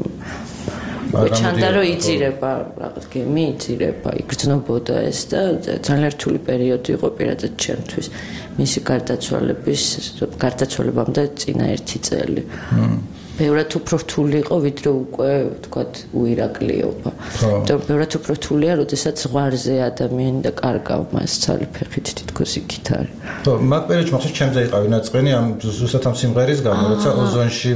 S4: იძირება, რაღაც გემი იძირება, იგრძნობოდა ეს და ძალიან რთული პერიოდი იყო პირადად ჩემთვის. მისი გარდაცვალებამდე წინა 1 წელი. ბევრად უფრო რთული იყო, ვიდრე უკვე, ვთქვათ, უირაკლიობა. იმიტომ ბევრად უფრო რთულია, როდესაც ზღვარზე ადამიანი და კარგავ მას ცალი ფეხით თითქოს იქით არის.
S3: ხო, მაგ პერიოდში მახსოვს ჩემზე იყავი ნაწყენი ამ ზუსტად ამ სიმღერის გამო, როცა ოზონში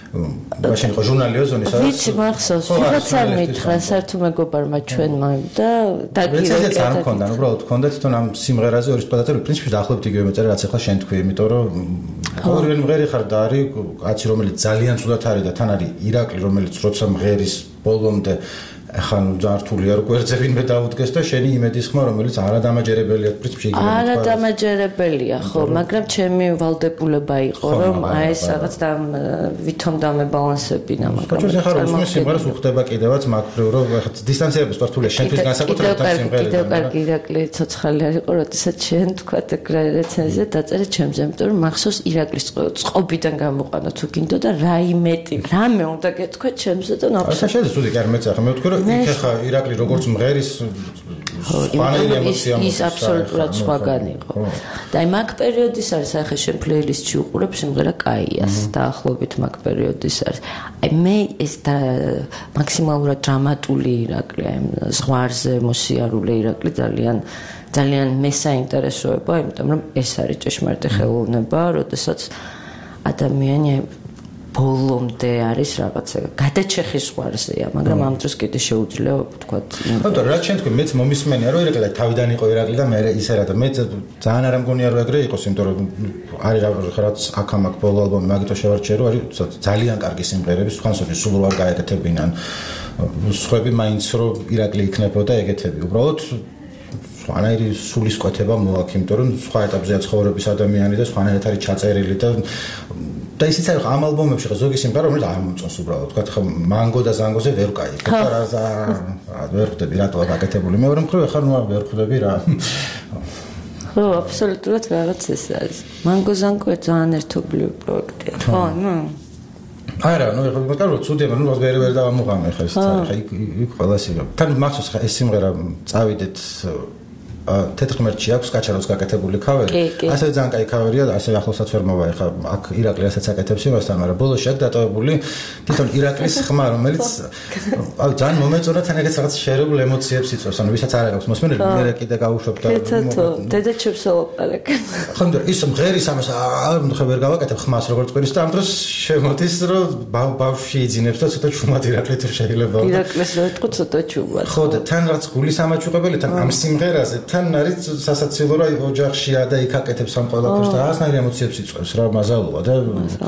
S3: მაშინ იყო ჟურნალი ოზონი, სადაც
S4: ვიცი მახსოვს, ვიღაცა მითხრა, საერთოდ მეგობარმა ჩვენმა და დაგირეკეთ.
S3: რეცენზიაც არ მქონდა, უბრალოდ მქონდა თვითონ ამ სიმღერაზე ორი სიტყვაზე, პრინციპში დაახლოებით იგივე მეწერა, რაც ახლა შენ თქვი, იმიტომ რომ ორივე მღერი ხარ და არის კაცი, რომელიც ძალიან ცუდად არის და თან არის ირაკლი, რომელიც როცა მღერის ბოლომდე ახლა ძალიან რთულია რომ გვერდზებინმე დაუდგეს და შენი იმედის ხმა, რომელიც არადამაჯერებელია, პრინციპში იგივე.
S4: არადამაჯერებელია, ხო, მაგრამ ჩემი ვალდებულება იყო, რომ აი ეს რაღაც ვითომ დამებალანსებინა, მაგრამ
S3: ხო, ახლა რომ სიმღერას უხდება კიდევაც მაგფრივ, რომ ახლა დისტანციების რთულია, შენთვის განსაკუთრებით ამ სიმღერიდან.
S4: კიდევ კარგი ირაკლი ცოცხალი არ იყო, როდესაც შენ თქვა რეცენზია დაწერე ჩემზე, იმიტომ რომ მახსოვს ირაკლის წყობიდან გამოყვანა თუ გინდო და რამე უნდა გეთქვა ჩემზე და
S3: აბსოლუტურად. ახლა შეიძლება ზუსტი არ მეცახე, მე ვთქვი რომ იქ ახლა ირაკლი როგორც მღერის სვანელი ემოცია
S4: ის აბსოლუტურად სხვაგან იყო. და აი მაგ პერიოდის არის ახლა შენ პლეილისტში უყურებ სიმღერა კაიას დაახლოებით მაგ პერიოდის არის. აი მე ეს მაქსიმალურად დრამატული ირაკლი, აი ზღვარზე მოსიარულე ირაკლი ძალიან მესაინტერესოება, იმიტომ რომ ეს არის ჭეშმარიტი ხელოვნება, როდესაც ადამიანი ბოლომდე არის რაღაცა გადაჭეხის ზღვარზეა, მაგრამ ამ დროს კიდე შეუძლია ვთქვათ.
S3: ხო, რა ჩვენ თქვი, მეც მომისმენია რომ ირაკლი თავიდან იყო ირაკლი და მე ისე რა და მე ძალიან არ მგონია რომ ეგრე იყოს, იმიტომ რომ არის რაღაც აქ-ამაკ ბოლო ალბომი მაგითო შევარჩიე რომ არის ძალიან კარგი სიმღერები, სხვანაირად სულ არ გაეკეთებინან. სხვები მაინც რომ ირაკლი იქნებოდა ეგეთები. უბრალოდ სხვანაირი სულისკვეთება მოაქვს, იმიტომ რომ სხვა ეტაპზეა ცხოვრების ადამიანი და სხვანაირად არის ჩაწერილი და ისიც არის ამ ალბომებში ხო ზოგი სიმღერა რომელიც არ მომწონს უბრალოდ თქვა ხო მანგო და ზანგოზე ვერ კაი ხო რა ვერ ხვდები რატო აკეთებული მეორე მხრივ ახლა ნუ ვერ ხვდები რა
S4: ხო აბსოლუტურად რაღაც ეს არის მანგო ზანგო ძალიან ერთობლივი პროექტია ხო ნუ
S3: არა ნუ ეხლა მაგრამ ცუდია ნუ ვერ დავამუღამე ხა ისიც არის ხა იქ ყველასი თან მახსოვს ხა ეს სიმღერა წავიდეთ თეთრ ღმერთში აქვს კაჩაროს გაკეთებული ქავერი. ასევე ძალიან კაი ქავერია და ასევე ახლოსაც ვერ მოვა ხა აქ ირაკლი ასაც აკეთებს იმასთან, მაგრამ ბოლოს აქ დატოვებული თვითონ ირაკლის ხმა, რომელიც აი ძალიან მომეწონა თან ეგეც რაღაც შეერებულ ემოციებს იწვევს. ანუ ვისაც არ აქვს მოსმენელი, მე კიდე გავუშვებ და
S4: დედაჩებს ოლაპარაკ.
S3: ხო, ის მღერის ამას ხა ვერ გავაკეთებ ხმას როგორც ყვირის და ამ დროს შემოდის რომ ბავშვი იძინებს და ცოტა ჩუმად ირაკლი თუ შეიძლება.
S4: ირაკლის რო ეთქო ცოტა ჩუმად.
S3: ხო და თან რაღაც გულის ამაჩუყებელი თან ამ სიმღერაზე თან არის სასაცილო რა ოჯახშია და იქ აკეთებს ამ ყველაფერს და რაღაცნაირ ემოციებს იწვევს რა მაზალოა და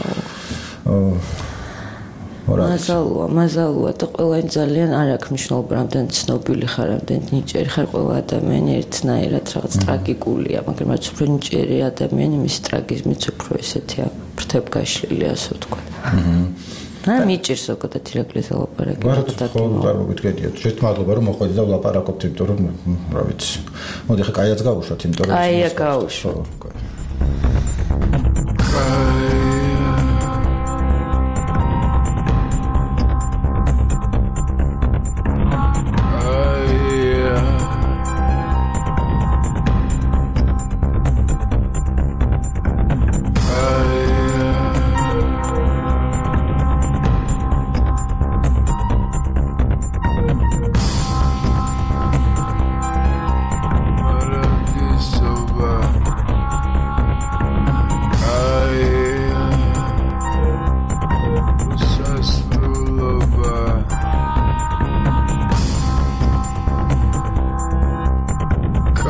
S4: მაზალოა და ყველანი ძალიან არ აქვს მნიშვნელობა რამდენ ცნობილი ხარ რამდენ ნიჭიერი ხარ ყველა ადამიანი ერთნაირად რაღაც ტრაგიკულია მაგრამ რაც უფრო ნიჭიერი ადამიანი მის ტრაგიზმიც უფრო ესეთია ფრთებგაშლილი ასე ვთქვა რა მიჭირს ზოგადად ირაკლის ლაპარაკი
S3: ხო წარმოგიდგენიათ შეთ მადლობა რომ მოხვედით და ვლაპარაკობთ იმიტომ რომ რა ვიცი მოდი ხა კაიაც გავუშვათ იმიტომ რომ
S4: კაია გავუშვა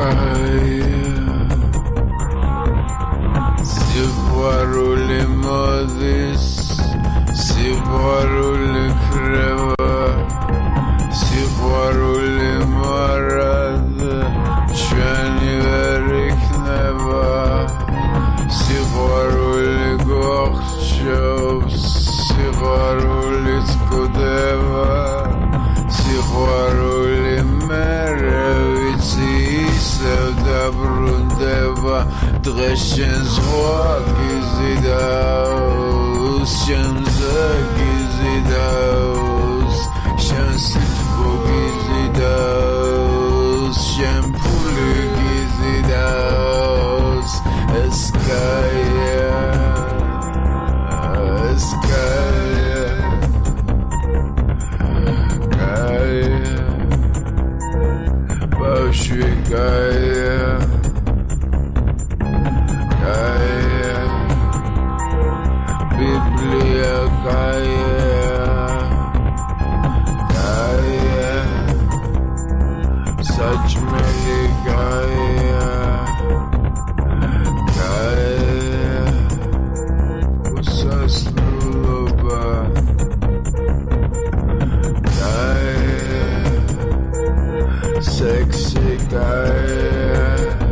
S5: Sivaruli modis, sivaruli kreva, sivaruli marad, chveni verikneva, sivaruli gokhchov, sivaruli skudeva, sivaruli merevitsi, sevdabrundeva. Dreschen zwa gizidaus, shenze gizidaus, shensifu gizidaus, shenpuli gizidaus, eskaya, kaya, bashvi kaya. Biblia Gaia, Sach Meli Gaia, Usasluba, Gaia, Sexy Gaia.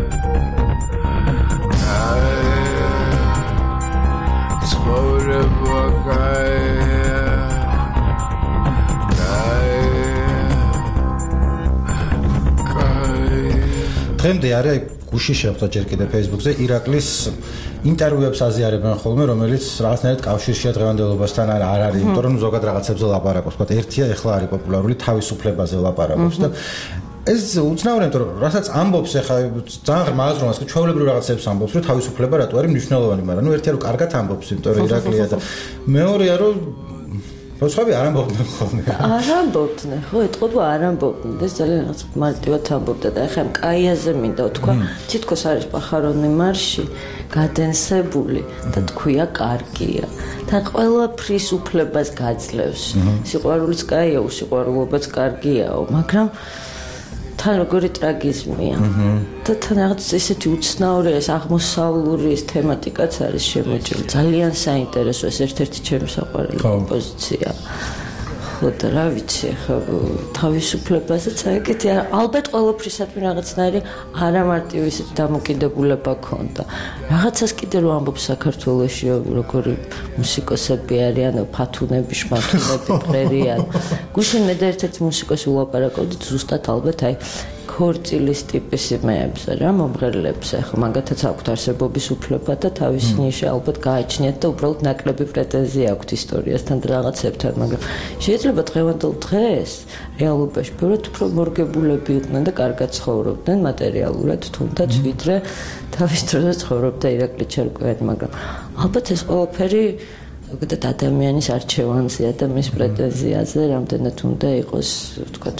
S3: დღემდე არის გუში შეხვდა ჯერ კიდე Facebook-ზე ირაკლის ინტერვიუებს აზიარებენ ხოლმე, რომელიც რაღაცნაირად კავშირშია დღევანდელობასთან არ არის, იმიტომ რომ ზოგად რაღაცებზე ლაპარაკობს, თქვა ერთია ეხლა არის პოპულარული თავისუფლებაზე ლაპარაკობს და ეს უცნაური, იმიტომ რომ რასაც ამბობს ეხლა ძალიან ღრმა აზროვნას, ჩვეულებრივ რაღაცებს ამბობს, რომ თავისუფლება რატო არის მნიშვნელოვანი, მაგრამ ნუ ერთია რომ კარგად ამბობს, იმიტომ რომ ირაკლია და მეორეა რომ როცხები არ ამბობდნენ ხოლმე.
S4: არ ამბობდნენ, ხო, ეთყობა არ ამბობდნენ. ეს ძალიან რაღაც მარტივად ამბობდა და ეხლა კაიაზე მინდა თქვა, თითქოს არის პახარონი მარში გადენსებული და თქვია კარგია. და ყველაფრის უფლებას გაძლევს. სიყვარულიც კაია, უსიყვარულობაც კარგიაო, მაგრამ თან როგორი ტრაგიზმია. და თან რაღაც ესეთი უცნაური ეს აღმოსავლური ეს თემატიკაც არის შემოჭრილი. ძალიან საინტერესო ეს ერთ-ერთი ჩემი საყვარელი კომპოზიცია. ხო და რა ვიცი, ხო თავისუფლებაზე წაიკეთი, ალბათ ყველაფრისადმი რაღაცნაირი არამარტივი ესეთი დამოკიდებულება ქონდა. რაღაცას კიდე რო ამბობს საქართველოში როგორი მუსიკოსები არიან, ფათუნები, შმათუნები, პრერიან. გუშინ მე და ერთ-ერთი მუსიკოსი ვლაპარაკობდით ზუსტად ალბათ აი ქორწილის ტიპის იმეებზე რა მომღერლებს ახლა მაგათაც აქვთ არსებობის უფლება და თავისი ნიში ალბათ გააჩნიათ და უბრალოდ ნაკლები პრეტენზია აქვთ ისტორიასთან და რაღაცებთან, მაგრამ შეიძლება დღევანდელ დღეს რეალობაში ბევრად უფრო მორგებულები იყვნენ და კარგად ცხოვრობდნენ მატერიალურად თუნდაც ვიდრე თავის დროზე ცხოვრობდა ირაკლი ჩერკვიანი, მაგრამ ალბათ ეს ყველაფერი ზოგადად ადამიანის არჩევანზეა და მის პრეტენზიაზე რამდენად უნდა იყოს, ვთქვათ,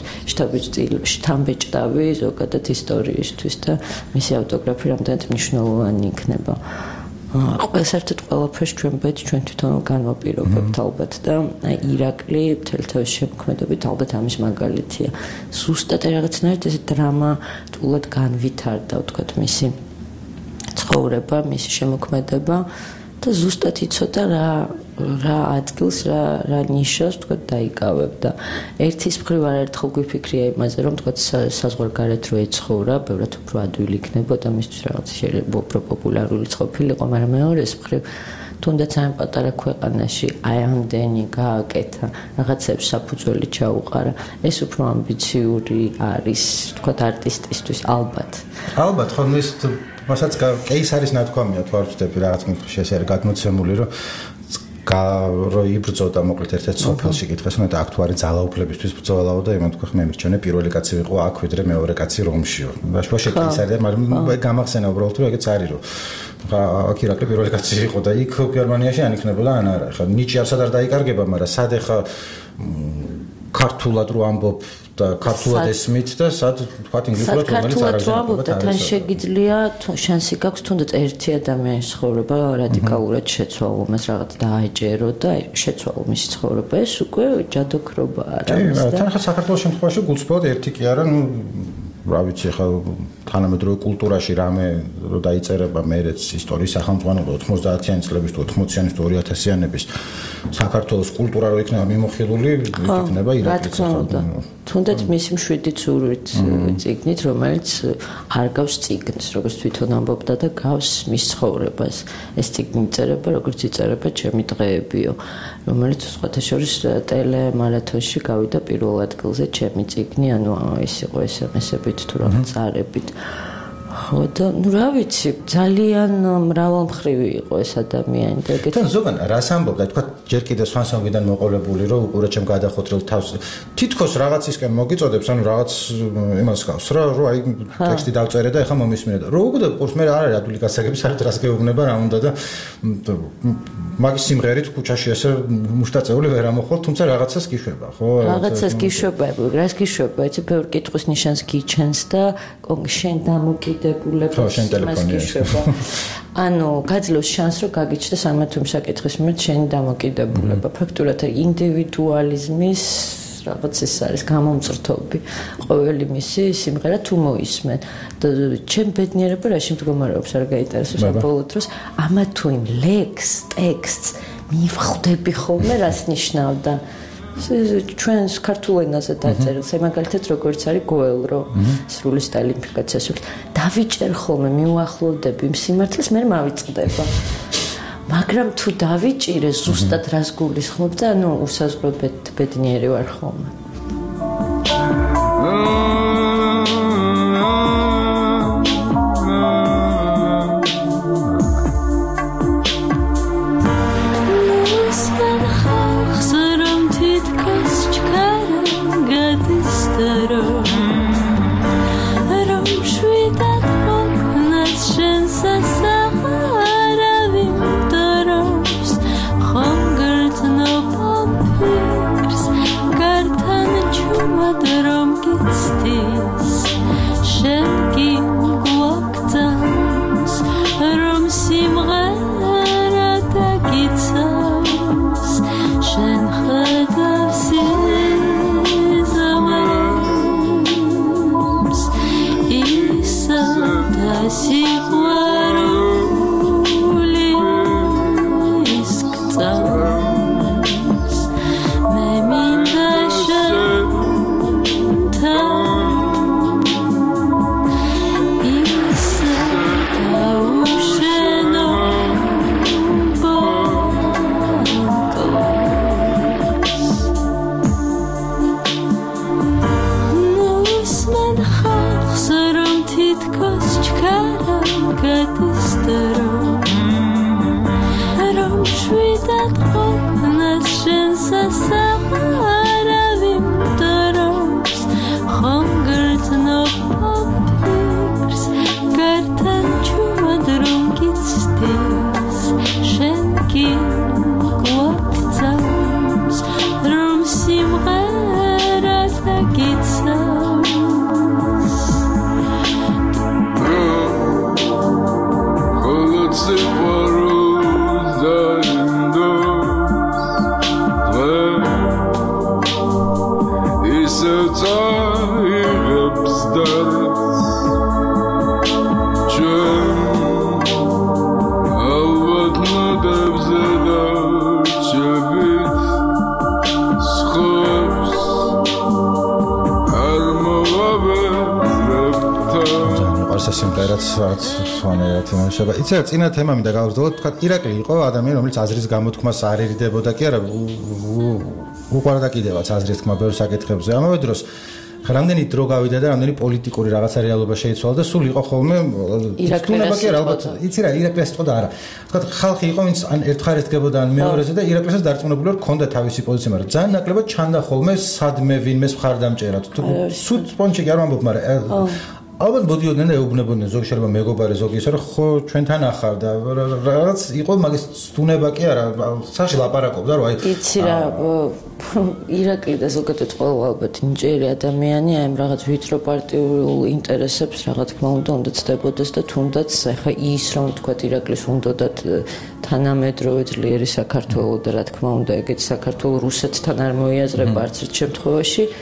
S4: შთამბეჭდავი ზოგადად ისტორიისთვის და მისი ავტოგრაფი რამდენად მნიშვნელოვანი იქნება. საერთოდ ყველაფერს ჩვენ ბედს ჩვენ თვითონ განვაპირობებთ ალბათ და ირაკლი მთელი თავის შემოქმედებით ალბათ ამის მაგალითია. ზუსტად რაღაცნაირად ეს დრამა თულად განვითარდა, ვთქვათ, მისი ცხოვრება, მისი შემოქმედება და ზუსტად იცოდა რა ადგილს, რა ნიშას, თქვათ, დაიკავებდა. ერთის მხრივ არაერთხელ გვიფიქრია იმაზე, რომ თქვათ, საზღვარგარეთ რო ეცხოვრა, ბევრად უფრო ადვილი იქნებოდა მისთვის რაღაც შეიძლება უფრო პოპულარული ყოფილიყო, მაგრამ მეორეს მხრივ თუნდაც ამ პატარა ქვეყანაში აი ამდენი გააკეთა, რაღაცებს საფუძველი ჩაუყარა. ეს უფრო ამბიციური არის, თქვათ, არტისტისთვის ალბათ.
S3: ალბათ, ხო, ის მასაც კეისარის ნათქვამია თუ არ ვწდები რაღაც მიხში ეს არის გადმოცემული, რომ რო იბრძოდა მოკლედ ერთ-ერთ სოფელში კითხეს, რომ აქ თუ არის ძალაუფლებისთვის ბრძოლაო და იმან თქვა მე მირჩენე პირველი კაცი ვიყო აქ ვიდრე მეორე კაცი რომშიო. ბაშბაშე კეისარი, მაგრამ გამახსენა უბრალოდ რომ ეგეც არის რომ ხა აქ ირაკლი პირველი კაცი იყო და იქ გერმანიაში ან იქნებოდა ან არა. ხა ნიჭი არცად არ დაიკარგება, მაგრამ სად ხა ქართულად რო ამბობ და ქართულად ესმით და სად თქვა ინგლისურად რომელიც არ აღიარება და
S4: თან შეგიძლია შანსი გაქვს თუნდაც ერთი ადამიანის ცხოვრება რადიკალურად შეცვალო, მას რაღაც დააჯერო და შეცვალო მისი ცხოვრება, ეს უკვე ჯადოქრობაა რა.
S3: თან ხა საქართველოს შემთხვევაში გულწრფელად ერთი კი არა, ნუ რა ვიცი ხა თანამედროვე კულტურაში რამე რო დაიწერება მეც ისტორიის სახელმძღვანელო 90-იანი წლების თუ 80-იანი თუ 2000-იანების საქართველოს კულტურა რო იქნება მიმოხილული, იქნება ირაკლიც.
S4: თუნდაც მისი მშვიდი ცურვით წიგნით, რომელიც არ გავს წიგნს, როგორც თვითონ ამბობდა და გავს მის ცხოვრებას. ეს წიგნი იწერება, როგორც იწერება ჩემი დღეებიო, რომელიც სხვათა შორის ტელემარათონში გავიდა პირველ ადგილზე ჩემი წიგნი, ანუ ის იყო SMS-ებით თუ რაღაც წარებით. ხო და ნუ რა ვიცი, ძალიან მრავალმხრივი იყო ეს ადამიანი და ეგეთი.
S3: თან ზოგან რას ამბობდა, თქვა ჯერ კიდევ სვანსონგიდან მოყოლებული, რომ უყურე ჩემ გადახოთრილ თავს. თითქოს რაღაცისკენ მოგიწოდებს, ანუ რაღაც იმას გავს რა, რომ აი ტექსტი დავწერე და ეხლა მომისმინე და რო უგდებ ყურს მე რა არის ადვილი გასაგები, საერთოდ რას გეუბნება, რა უნდა და მაგის სიმღერით ქუჩაში ესე მუშტაწეული ვერ ამოხვალ, თუმცა რაღაცას გიშვება, ხო?
S4: რაღაცას გიშვება, რას გიშვება, იცი ბევრ კითხვის ნიშანს გიჩენს და შენ დამოკიდებულებას იმას გიშვება. ანუ გაძლევს შანსს, რომ გაგიჩნდეს ამა თუ იმ საკითხის მიმართ შენი დამოკიდებულება. ფაქტურად ინდივიდუალიზმის რაღაც ეს არის გამომწრთობი ყოველი მისი სიმღერა თუ მოისმენ და ჩემ ბედნიერება რაში მდგომარეობს არ გაინტერესებს ბოლო დროს ამა თუ იმ ტექსტს მივხვდები ხოლმე რას ნიშნავდა ჩვენს ქართულ ენაზე დაწერილს მაგალითად როგორც არის გოელრო სრული სტალიფიკაციას დავიჭერ ხოლმე მიუახლოვდები იმ სიმართლეს მე მავიწყდება მაგრამ თუ დავიჭირე ზუსტად რას გულისხმობ და ანუ უსაზღვროდ ბედნიერი ვარ ხოლმე
S3: იცი რა წინა თემა მინდა გავაგრძელოთ თქვა ირაკლი იყო ადამიანი რომელიც აზრის გამოთქმას არ ერიდებოდა კი არა უყურდა კიდევაც აზრის თქმა ბევრ საკითხებზე ამავე დროს რამდენი დრო გავიდა და რამდენი პოლიტიკური რაღაცა რეალობა შეიცვალა და სულ იყო ხოლმე თუნება კი არა ალბათ იცი რა ირაკლი იყო და არა თქვა ხალხი იყო ვინც ან ერთხარ ესდგებოდა ან მეორეზე და ირაკლისას დარწმუნებული ვარ ქონდა თავისი პოზიცია მაგრამ ძალიან ნაკლებად ჩანდა ხოლმე სადმე ვინმეს მხარდამჭერად სულ სპონჩი კი არ ვამბობ მაგრამ ალბათ მოდიოდნენ და ეუბნებოდნენ ზოგი შეიძლება მეგობარი ზოგი ისე რომ ხო ჩვენთან ახარ და რაღაც იყო მაგის თუნება კი არა საში ლაპარაკობდა რომ აი
S4: იცი რა ირაკლი და ზოგადად ყველა ალბათ ნიჭიერი ადამიანი აი რაღაც ვიტროპარტიულ ინტერესებს რა თქმა უნდა ცდებოდეს და თუნდაც ახლა ის რომ თქვა ირაკლის უნდათ თანამედროვე ძლიერი საქართველო და რა თქმა უნდა ეგეც საქართველო რუსეთთან არ მოიაზრება არც ერთ შემთხვევაში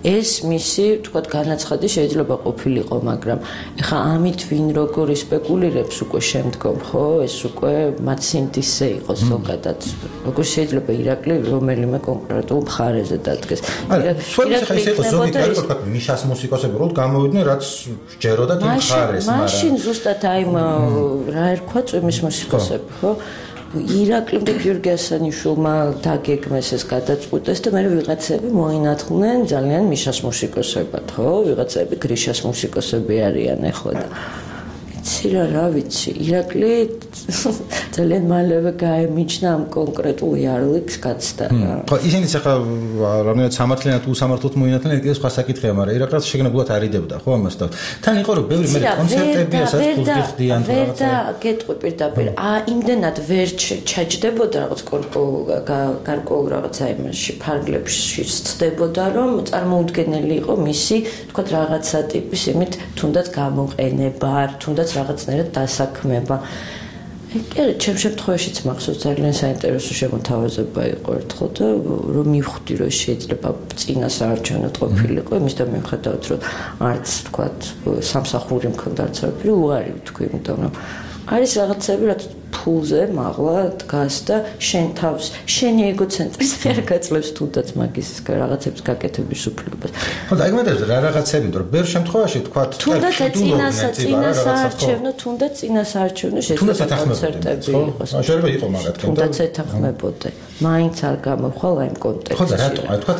S4: ეს მისი თქვათ განაცხადი შეიძლება ყოფილიყო, მაგრამ ეხა ამით ვინ როგორ სპეკულირებს უკვე შემდგომ, ხო? ეს უკვე მათ სინდისზე იყო ზოგადად. როგორ შეიძლება ირაკლი რომელიმე კონკრეტულ მხარეზე დადგეს.
S3: ირაკლი ხა ის იყო ზოგი კარგი თქვათ მიშას მუსიკოსები უბრალოდ გამოვიდნენ რაც ჯეროდათ იმ მხარეს, მაგრამ
S4: მაშინ ზუსტად აი რა ერქვა წვიმის მუსიკოსები, ხო? ირაკლიმ და გიორგი ასანიშვილმა დაგეგმეს ეს გადაწყვეტეს და მე ვიღაცები მოინათლნენ ძალიან მიშას მუსიკოსებად, ხო? ვიღაცები გრიშას მუსიკოსები არიან ახლა და იცი რა ვიცი, ირაკლი ძალიან მალევე გაემიჯნა ამ კონკრეტულ იარლიქს გაცდა.
S3: ხო, ისინიც ახლა რამდენად სამართლიანად უსამართლოდ მოინათლნენ, ეს სხვა საკითხია, მაგრამ ირაკლს შეგნებულად არიდებდა, ხო ამას და თან იყო რომ ბევრი მე კონცერტები ასაც ხდიან თუ რაღაცა.
S4: და გეტყვი პირდაპირ, იმდენად ვერ ჩაჯდებოდა რაღაც გარკვეულ რაღაცა იმაში ფარგლებში ცდებოდა, რომ წარმოუდგენელი იყო მისი, თქვათ რაღაცა ტიპის იმით თუნდაც გამოყენება, თუნდაც რაღაცნაირად დასაქმება. კი, ჩემ შემთხვევაშიც მახსოვს ძალიან საინტერესო შემოთავაზება იყო ერთხელ და რომ მივხვდი რომ შეიძლება წინა საარჩევნო ყოფილიყო, იმის და მიუხედავად რომ არც თქვათ სამსახური მქონდა არც არაფერი უარი ვთქვი, იმიტომ რომ არის რაღაცები რაც ფულზე მაღლა დგას და შენ თავს შენი ეგოცენტრის ვერ გაწლევს თუნდაც მაგის რაღაცებს გაკეთების უფლებას.
S3: ხო, დაიგმენებს რა რაღაცები, რომ ბევრ შემთხვევაში თქვათ
S4: თუნდაც წინა საარჩევნო, თუნდაც წინა საარჩევნო შეიძლება კონცერტები იყოს.
S3: შეიძლება იყო მაგათ,
S4: თუნდაც ეთანხმებოდე. მაინც არ გამოვხვალ აი იმ კონტექსტში.
S3: ხო და რატო? აი თქვათ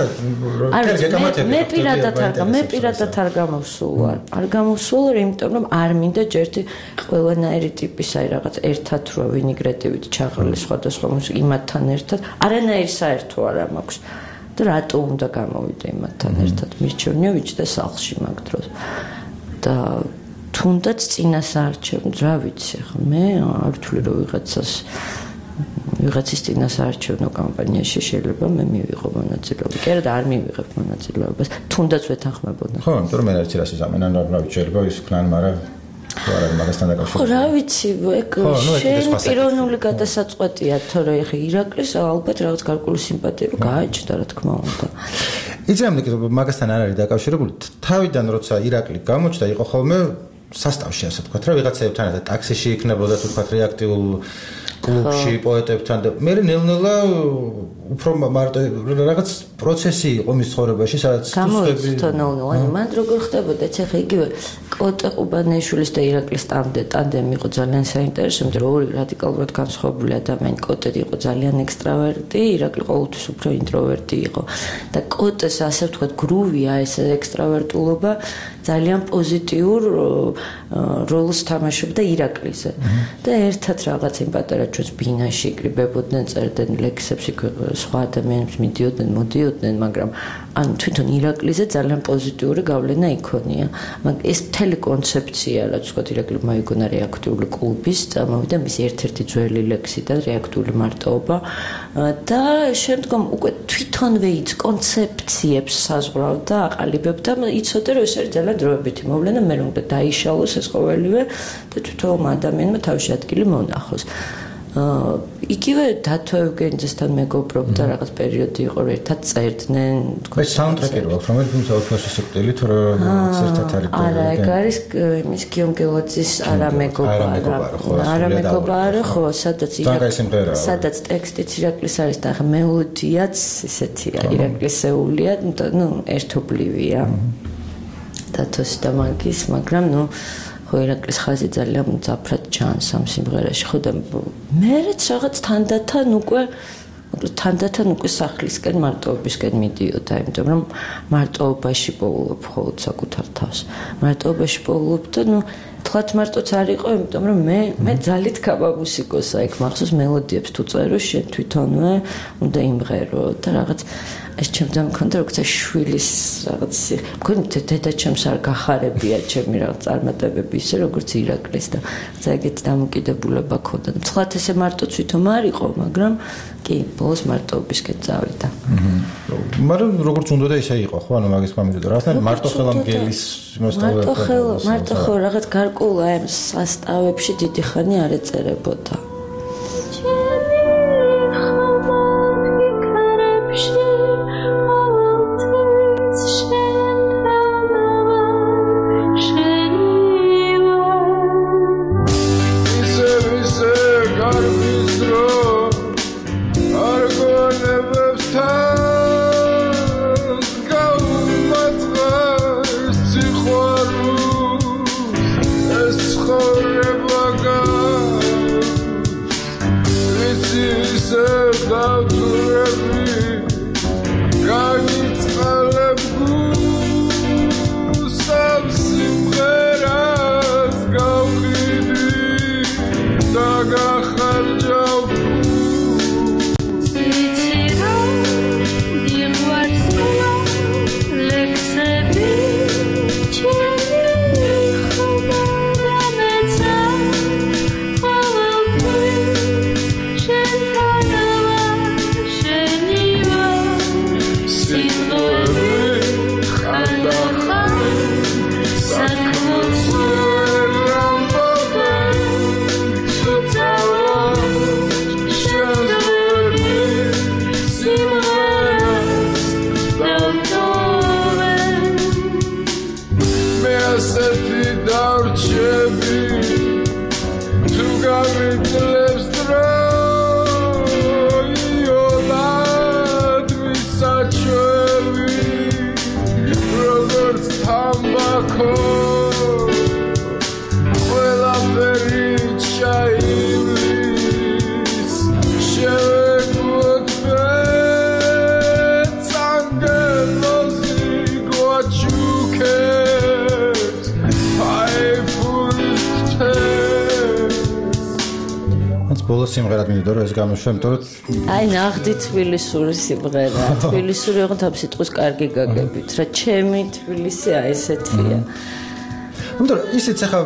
S4: მე პირადად არ გამოვსულ, იმიტომ რომ არ მინდა ჯერთი ყველანაირი ტიპის აი რაღაც ერთად რო ვინიგრეტივით ჩაღრილი სხვადასხვა მუსიკა იმათთან ერთად არანაირი საერთო არ მაქვს და რატო უნდა გამოვიდე იმათთან ერთად მირჩევნიოვიჩი და სახლში მაგ დროს და თუნდაც წინა საარჩევნო რა ვიცი ხო მე არ ვთვლი რომ ვიღაცის წინა საარჩევნო კამპანიაში შეიძლება მე მივიღო მონაწილეობა კი არა და არ მივიღებ მონაწილეობას თუნდაც ვეთანხმებოდა
S3: ხო იმიტომ რომ მე არც რას იზამენ ან რა ვიცი შეიძლება ის ვქნან მაგრამ არა მაგასთან დაკავშირებით.
S4: რა ვიცი, ეგ შენ პიროვნული გადასაწყვეტია, თორე ეხა ირაკლის ალბათ რაღაც გარკვეული სიმპათია რო გააჩნდა, რა თქმა უნდა.
S3: იცი მაგასთან არ არის დაკავშირებული. თავიდან როცა ირაკლი გამოჩნდა, იყო ხოლმე სასტავში, ასე ვთქვათ, რა ვიღაცებთან ერთად ტაქსიში იქნებოდა, თუ ვთქვათ, რეაქტიულ კლუბში პოეტებთან და მე ნელ-ნელა უფრო მარტო რაღაც პროცესი იყო მის ცხოვრებაში, სადაც
S4: თუსები ანუ მან როგორ ხდებოდა, ეხა იგივე კოტე ყუბანეიშვილის და ირაკლის ტანდემი იყო ძალიან საინტერესო, იმიტომ რომ ორი რადიკალურად განსხვავებული ადამიანი, კოტე იყო ძალიან ექსტრავერტი, ირაკლი ყოველთვის უფრო ინტროვერტი იყო და კოტეს ასე ვთქვათ, გრუვია ეს ექსტრავერტულობა ძალიან პოზიტიურ როლს თამაშობდა ირაკლიზე და ერთად რაღაც იმ პატარა ჩვენს ბინაში იკრიბებოდნენ, წერდნენ ლექსებს, სხვა ადამიანებს მიდიოდნენ, მოდიოდნენ, მაგრამ ან თვითონ ირაკლიზე ძალიან პოზიტიური გავლენა იქონია. ეს მთელი კონცეფცია, რაც ვთქვათ, ირაკლი მოიგონა რეაქტიული კლუბის, წამოვიდა მის ერთ-ერთი ძველი ლექსი და რეაქტიული მარტოობა და შემდგომ უკვე თვითონვე ის კონცეფციებს საზღვრავდა, აყალიბებდა, იცოდა რომ ეს არის ძალიან დროებითი მოვლენა, მე რომ უნდა დაიშალოს ეს ყოველივე და თვითონ ადამიანმა თავისი ადგილი მონახოს. იგივე დათო ევგენიძესთან მეგობრობდა რაღაც პერიოდი იყო რომ ერთად წერდნენ
S3: თქვა საუნდტრეკი რო აქვს რომელიც თუმცა ოთხმოცი სექტილი თუ ერთად არის
S4: არა ეგ არის იმის გიომგელოძის არამეგობარო ხო სადაც ტექსტიც ირაკლის არის და მელოდიაც ისეთია ირაკლისეულია ნუ ერთობლივია დათოს და მაგის მაგრამ ნუ ხო ირაკლის ხაზი ძალიან მძაფრად ჩანს ამ სიმღერაში ხო და მერეც რაღაც თანდათან უკვე სახლისკენ მარტოობისკენ მიდიოდა იმიტომ რომ მარტოობაში პოულობ ხოლმე საკუთარ თავს მარტოობაში პოულობ და ნუ თლათ მარტოც არ იყო იმიტომ რომ მე ძალით ქაბა მუსიკოსა იქ მახსოვს მელოდიებს თუ წერო შენ თვითონვე უნდა იმღერო და რაღაც ეს ჩემთან მქონდა როგორც შვილის რაღაც მქონდა დედაჩემს არ გახარებია ჩემი რაღაც წარმატებები ისე როგორც ირაკლის და ზეგეთ დამოკიდებულება ქონდა. თლათ ესე მარტო თვითონ არ იყო, მაგრამ კი ბოლოს მარტოობისკენ წავიდა.
S3: მაგრამ როგორც უნდა და ისე იყო, ხო, ანუ მაგის გამიდოდა. რასთან მარტო ხელამგელის მოსწავლეობა.
S4: მარტო ხო რაღაც გარკვეულ აი სასტავებში დიდი ხანი არ ეწერებოდა.
S3: ბოლოს სიმღერად მინდოდა რომ ეს გამოშვე, იმიტომ რომ
S4: აი ნახდი თბილისური სიმღერა. თბილისური ოღონდ ამ სიტყვის კარგი გაგებით, რა ჩემი თბილისი აი ესეთია.
S3: იმიტომ რომ ისიც ახლა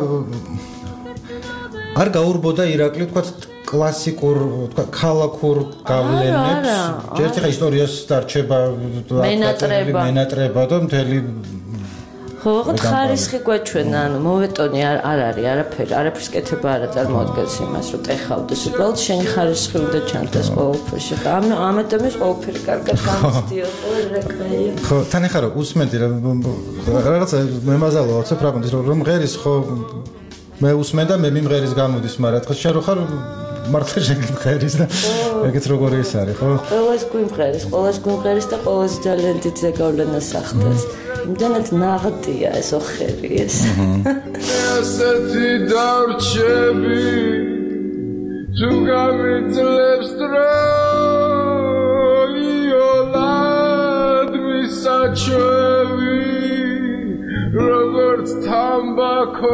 S3: არ გაურბოდა ირაკლი თქვა კლასიკურ თქვა ქალაქურ გავლენებს. ერთი ხა ისტორიას დარჩება მენატრება და მთელი
S4: ხო, ხარისხი გვაჩვენა, ანუ მოვეტონი არ არის არაფერი, არაფრის კეთება არ წარმოადგენს იმას, რომ ტეხავდეს, უბრალოდ შენი ხარისხი უნდა ჩანდეს ყოველფერში. ამიტომ ეს ყოველფერი კარგად გამწდიოყო რეკრეია.
S3: ხო, თან ახლა რომ უსმენდი რაღაცა მემაზალო ვაცებ რაბანდის რომ მღერის ხო მე უსმენ და მე მიმღერის გამოდის, მაგრამ თხა შენ რო ხარ მართლა შენ მღერის და ეგეც როგორი ის არის, ხო?
S4: ყველას გვიმღერის და ყველას ძალიან დიდ ზეგავლენას ახდენს. იმდანაც ნაღდია ეს ოხერი ეს.
S5: ესეთი დარჩები თუ გამიძლებს დრო იოლად მისაჩვევი როგორც თამბაქო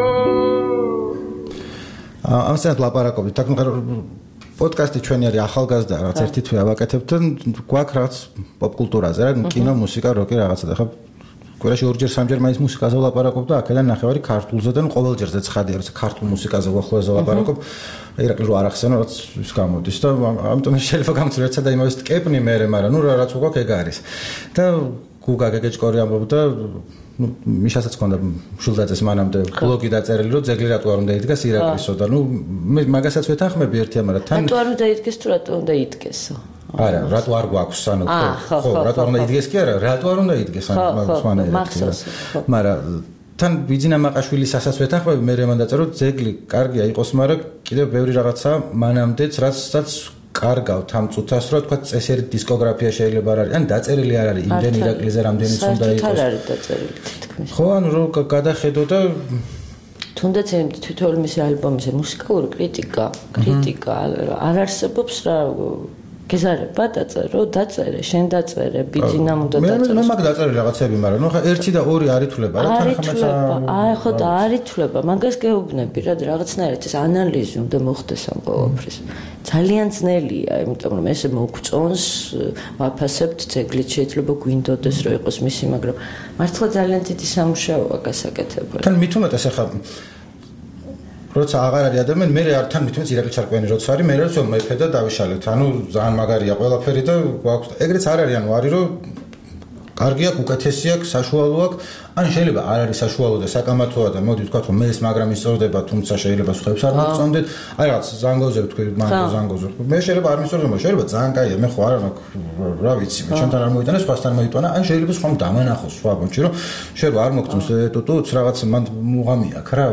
S3: ამასთან ლაპარაკობთ, თქო პოდკასტი ჩვენი არის ახალგაზრდა, რაღაც ერთი თვე ავაკეთებთ და გვაქვს რაღაც პოპკულტურაზე, რა, კინო, მუსიკა, როკი რაღაცა და ხა გვერაში ორჯერ სამჯერ მაინც მუსიკაზე ვლაპარაკობ და აქედან ნახევარი ქართულზე და ყოველჯერზე ცხადია, რომ ქართულ მუსიკაზე ვლახლოზე ვლაპარაკობ. ირაკლი რო არ ახსენო, რაც ის გამოდის და ამიტომ შეიძლება გამწრეცა და იმავე სტკეპნი მე, მაგრამ ნუ რაც უყავ ეგ არის. და გუგა გეგეჭკორი ამბობდა მიშასაც ქონდა შულდაძეს მანამდე ბლოგი დაწერილი რომ ძეგლი რატო არ უნდა იდგეს ირაკლისო და ნუ მე მაგასაც ვეთანხმები ერთია მაგრამ თან
S4: რატო არ უნდა იდგეს თუ რატო უნდა იდგესო
S3: არა რატო არ გვაქვს ანუ ხო რატო არ უნდა იდგეს კი არა რატო არ უნდა იდგეს ანუ მაგას მაგრამ თან ბიძინა მაყაშვილის ასაც ვეთანხმები მე რემან დაწერო ძეგლი კარგია იყოს მაგრამ კიდევ ბევრი რაღაცა მანამდეც რაცაც კარგავთ ამ წუთას რომ თქვა წესერი დისკოგრაფია შეიძლება არ არის ან დაწერილი არ არის იმდენი ირაკლიზე რამდენიც უნდა იყოს
S4: საერთოდ არ არის დაწერილი თითქმის
S3: ხო ანუ რომ გადახედო და
S4: თუნდაც თითოეული მისი ალბომის მუსიკალური კრიტიკა არ არსებობს რა გეზარება დაწერე შენ დაწერე ბიძინამ უნდა დაწერე
S3: მე მაგ დაწერე რაღაცები მაგრამ ნუ ხა 1 და 2 არ ითვლება რა თან ხამაცა
S4: აი ხო და არ ითვლება მაგას გეუბნები რა რაღაცნაირად ეს ანალიზი უნდა მოხდეს ამ ყოველფრის ძალიან ძნელია იმიტომ რომ ესე მოგწონს ვაფასებთ ძეგლით შეიძლება გვინდოდეს რომ იყოს მისი მაგრამ მართლა ძალიან დიდი სამუშაოა გასაკეთებელი
S3: თან მით უმეტეს ახლა როცა აღარ არის ადამიანი მე არ თან მithmetes ირაკლი ჩარკვიანი როცა არის მე რა ვცო მეფე და დავიშალეთ ანუ ძალიან მაგარია ყველაფერი და გვაქვს ეგრეც არ არის ანუ არის რომ კარგია უკეთესია საშუალო აქვს ან შეიძლება არ არის საშუალო და საკამათოა და მოდი ვთქვათ რომ მე ეს მაგრამ ისწორდება თუმცა შეიძლება სხვებს არ მოგწონდეთ აი რაღაც ზანგოზე ვთქვი მანდ ზანგოზე მე შეიძლება არ მისწორდება შეიძლება ძალიან კაია მე ხო არ მაქვს რა ვიცი მე ჩემთან არ მოიტანა სხვასთან მოიტანა ან შეიძლება სხვამ დამანახოს სხვა ბონჩი რომ შეიძლება არ მოგწონს ტუტუც რაღაც მანდ მუღამი აქვს რა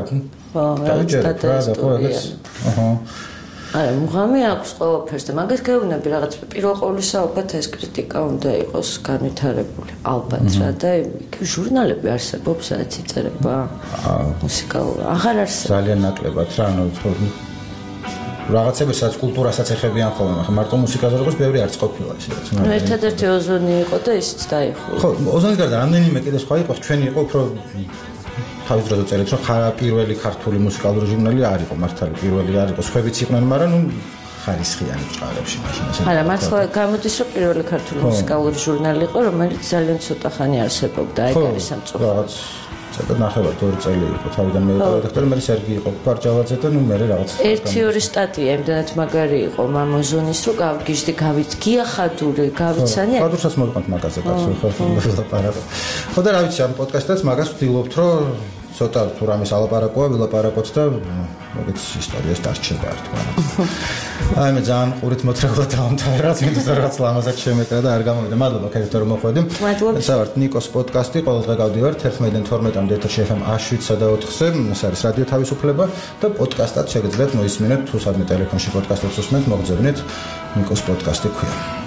S4: არა, მუღამი აქვს ყველაფერს და მაგას გეუბნები რაღაც პირველ ყოვლისა ალბათ ეს კრიტიკა უნდა იყოს განვითარებული ალბათ რა და ჟურნალები არსებობს სადაც იწერება მუსიკალური აღარ არსებობს
S3: ძალიან ნაკლებად რა ანუ რაღაცებსაც კულტურასაც ეხებიან ხოლმე ხა მარტო მუსიკაზე როგორც ბევრი არც ყოფილა ისედაც
S4: ნუ ერთადერთი ოზონი იყო და ისიც დაიხურა
S3: ხო ოზონის გარდა რამდენიმე კიდე სხვა იყო ჩვენი იყო უფრო თავის დროზე წერეთ რომ პირველი ქართული მუსიკალური ჟურნალი არ იყო მართალი პირველი არ იყო სხვებიც იყვნენ მაგრამ ნუ ხარისხიანი ჭარებში მაშინ ასე
S4: არა მართლა გამოდის რომ პირველი ქართული მუსიკალური ჟურნალი იყო რომელიც ძალიან ცოტა ხანი არსებობდა ეგ არის სამწუხარო
S3: რაღაც ცოტა ნახევარ 2 წელი იყო თავიდან მე რედაქტორი მე სერგი იყო გარჯავაძე და ნუ მე რაღაც
S4: 1-2 სტატია იმდანაც მაგარი იყო მამოზონის რომ გავგიჟდი გავიცგია ხადური გავიცანი
S3: ხადურსაც მოვიყვანთ მაგაზე კაცო ხო და რა ვიცი ამ პოდკასტაც მაგას ვთილობთ რომ ცოტა თუ რამეს ალაპარაკოა ვილაპარაკოთ და მოგეც ისტორიას დასჩება თქვა აი მე ძალიან ყურით მოთხრობა დავამთავრე რაც მინდოდა რაღაც ლამაზად შემეკრა და არ გამოვიდა მადლობა ქეთო რომ მოხვედი ესა ვართ ნიკოს პოდკასტი ყოველდღე გავდივართ 11-დან 12-მდე ეთერში FM 107-სა და 4-ზე ეს არის რადიო თავისუფლება და პოდკასტად შეგიძლიათ მოისმინეთ თუ სადმე ტელეფონში პოდკასტებს უსმენთ მოგძებნით ნიკოს პოდკასტი ქვია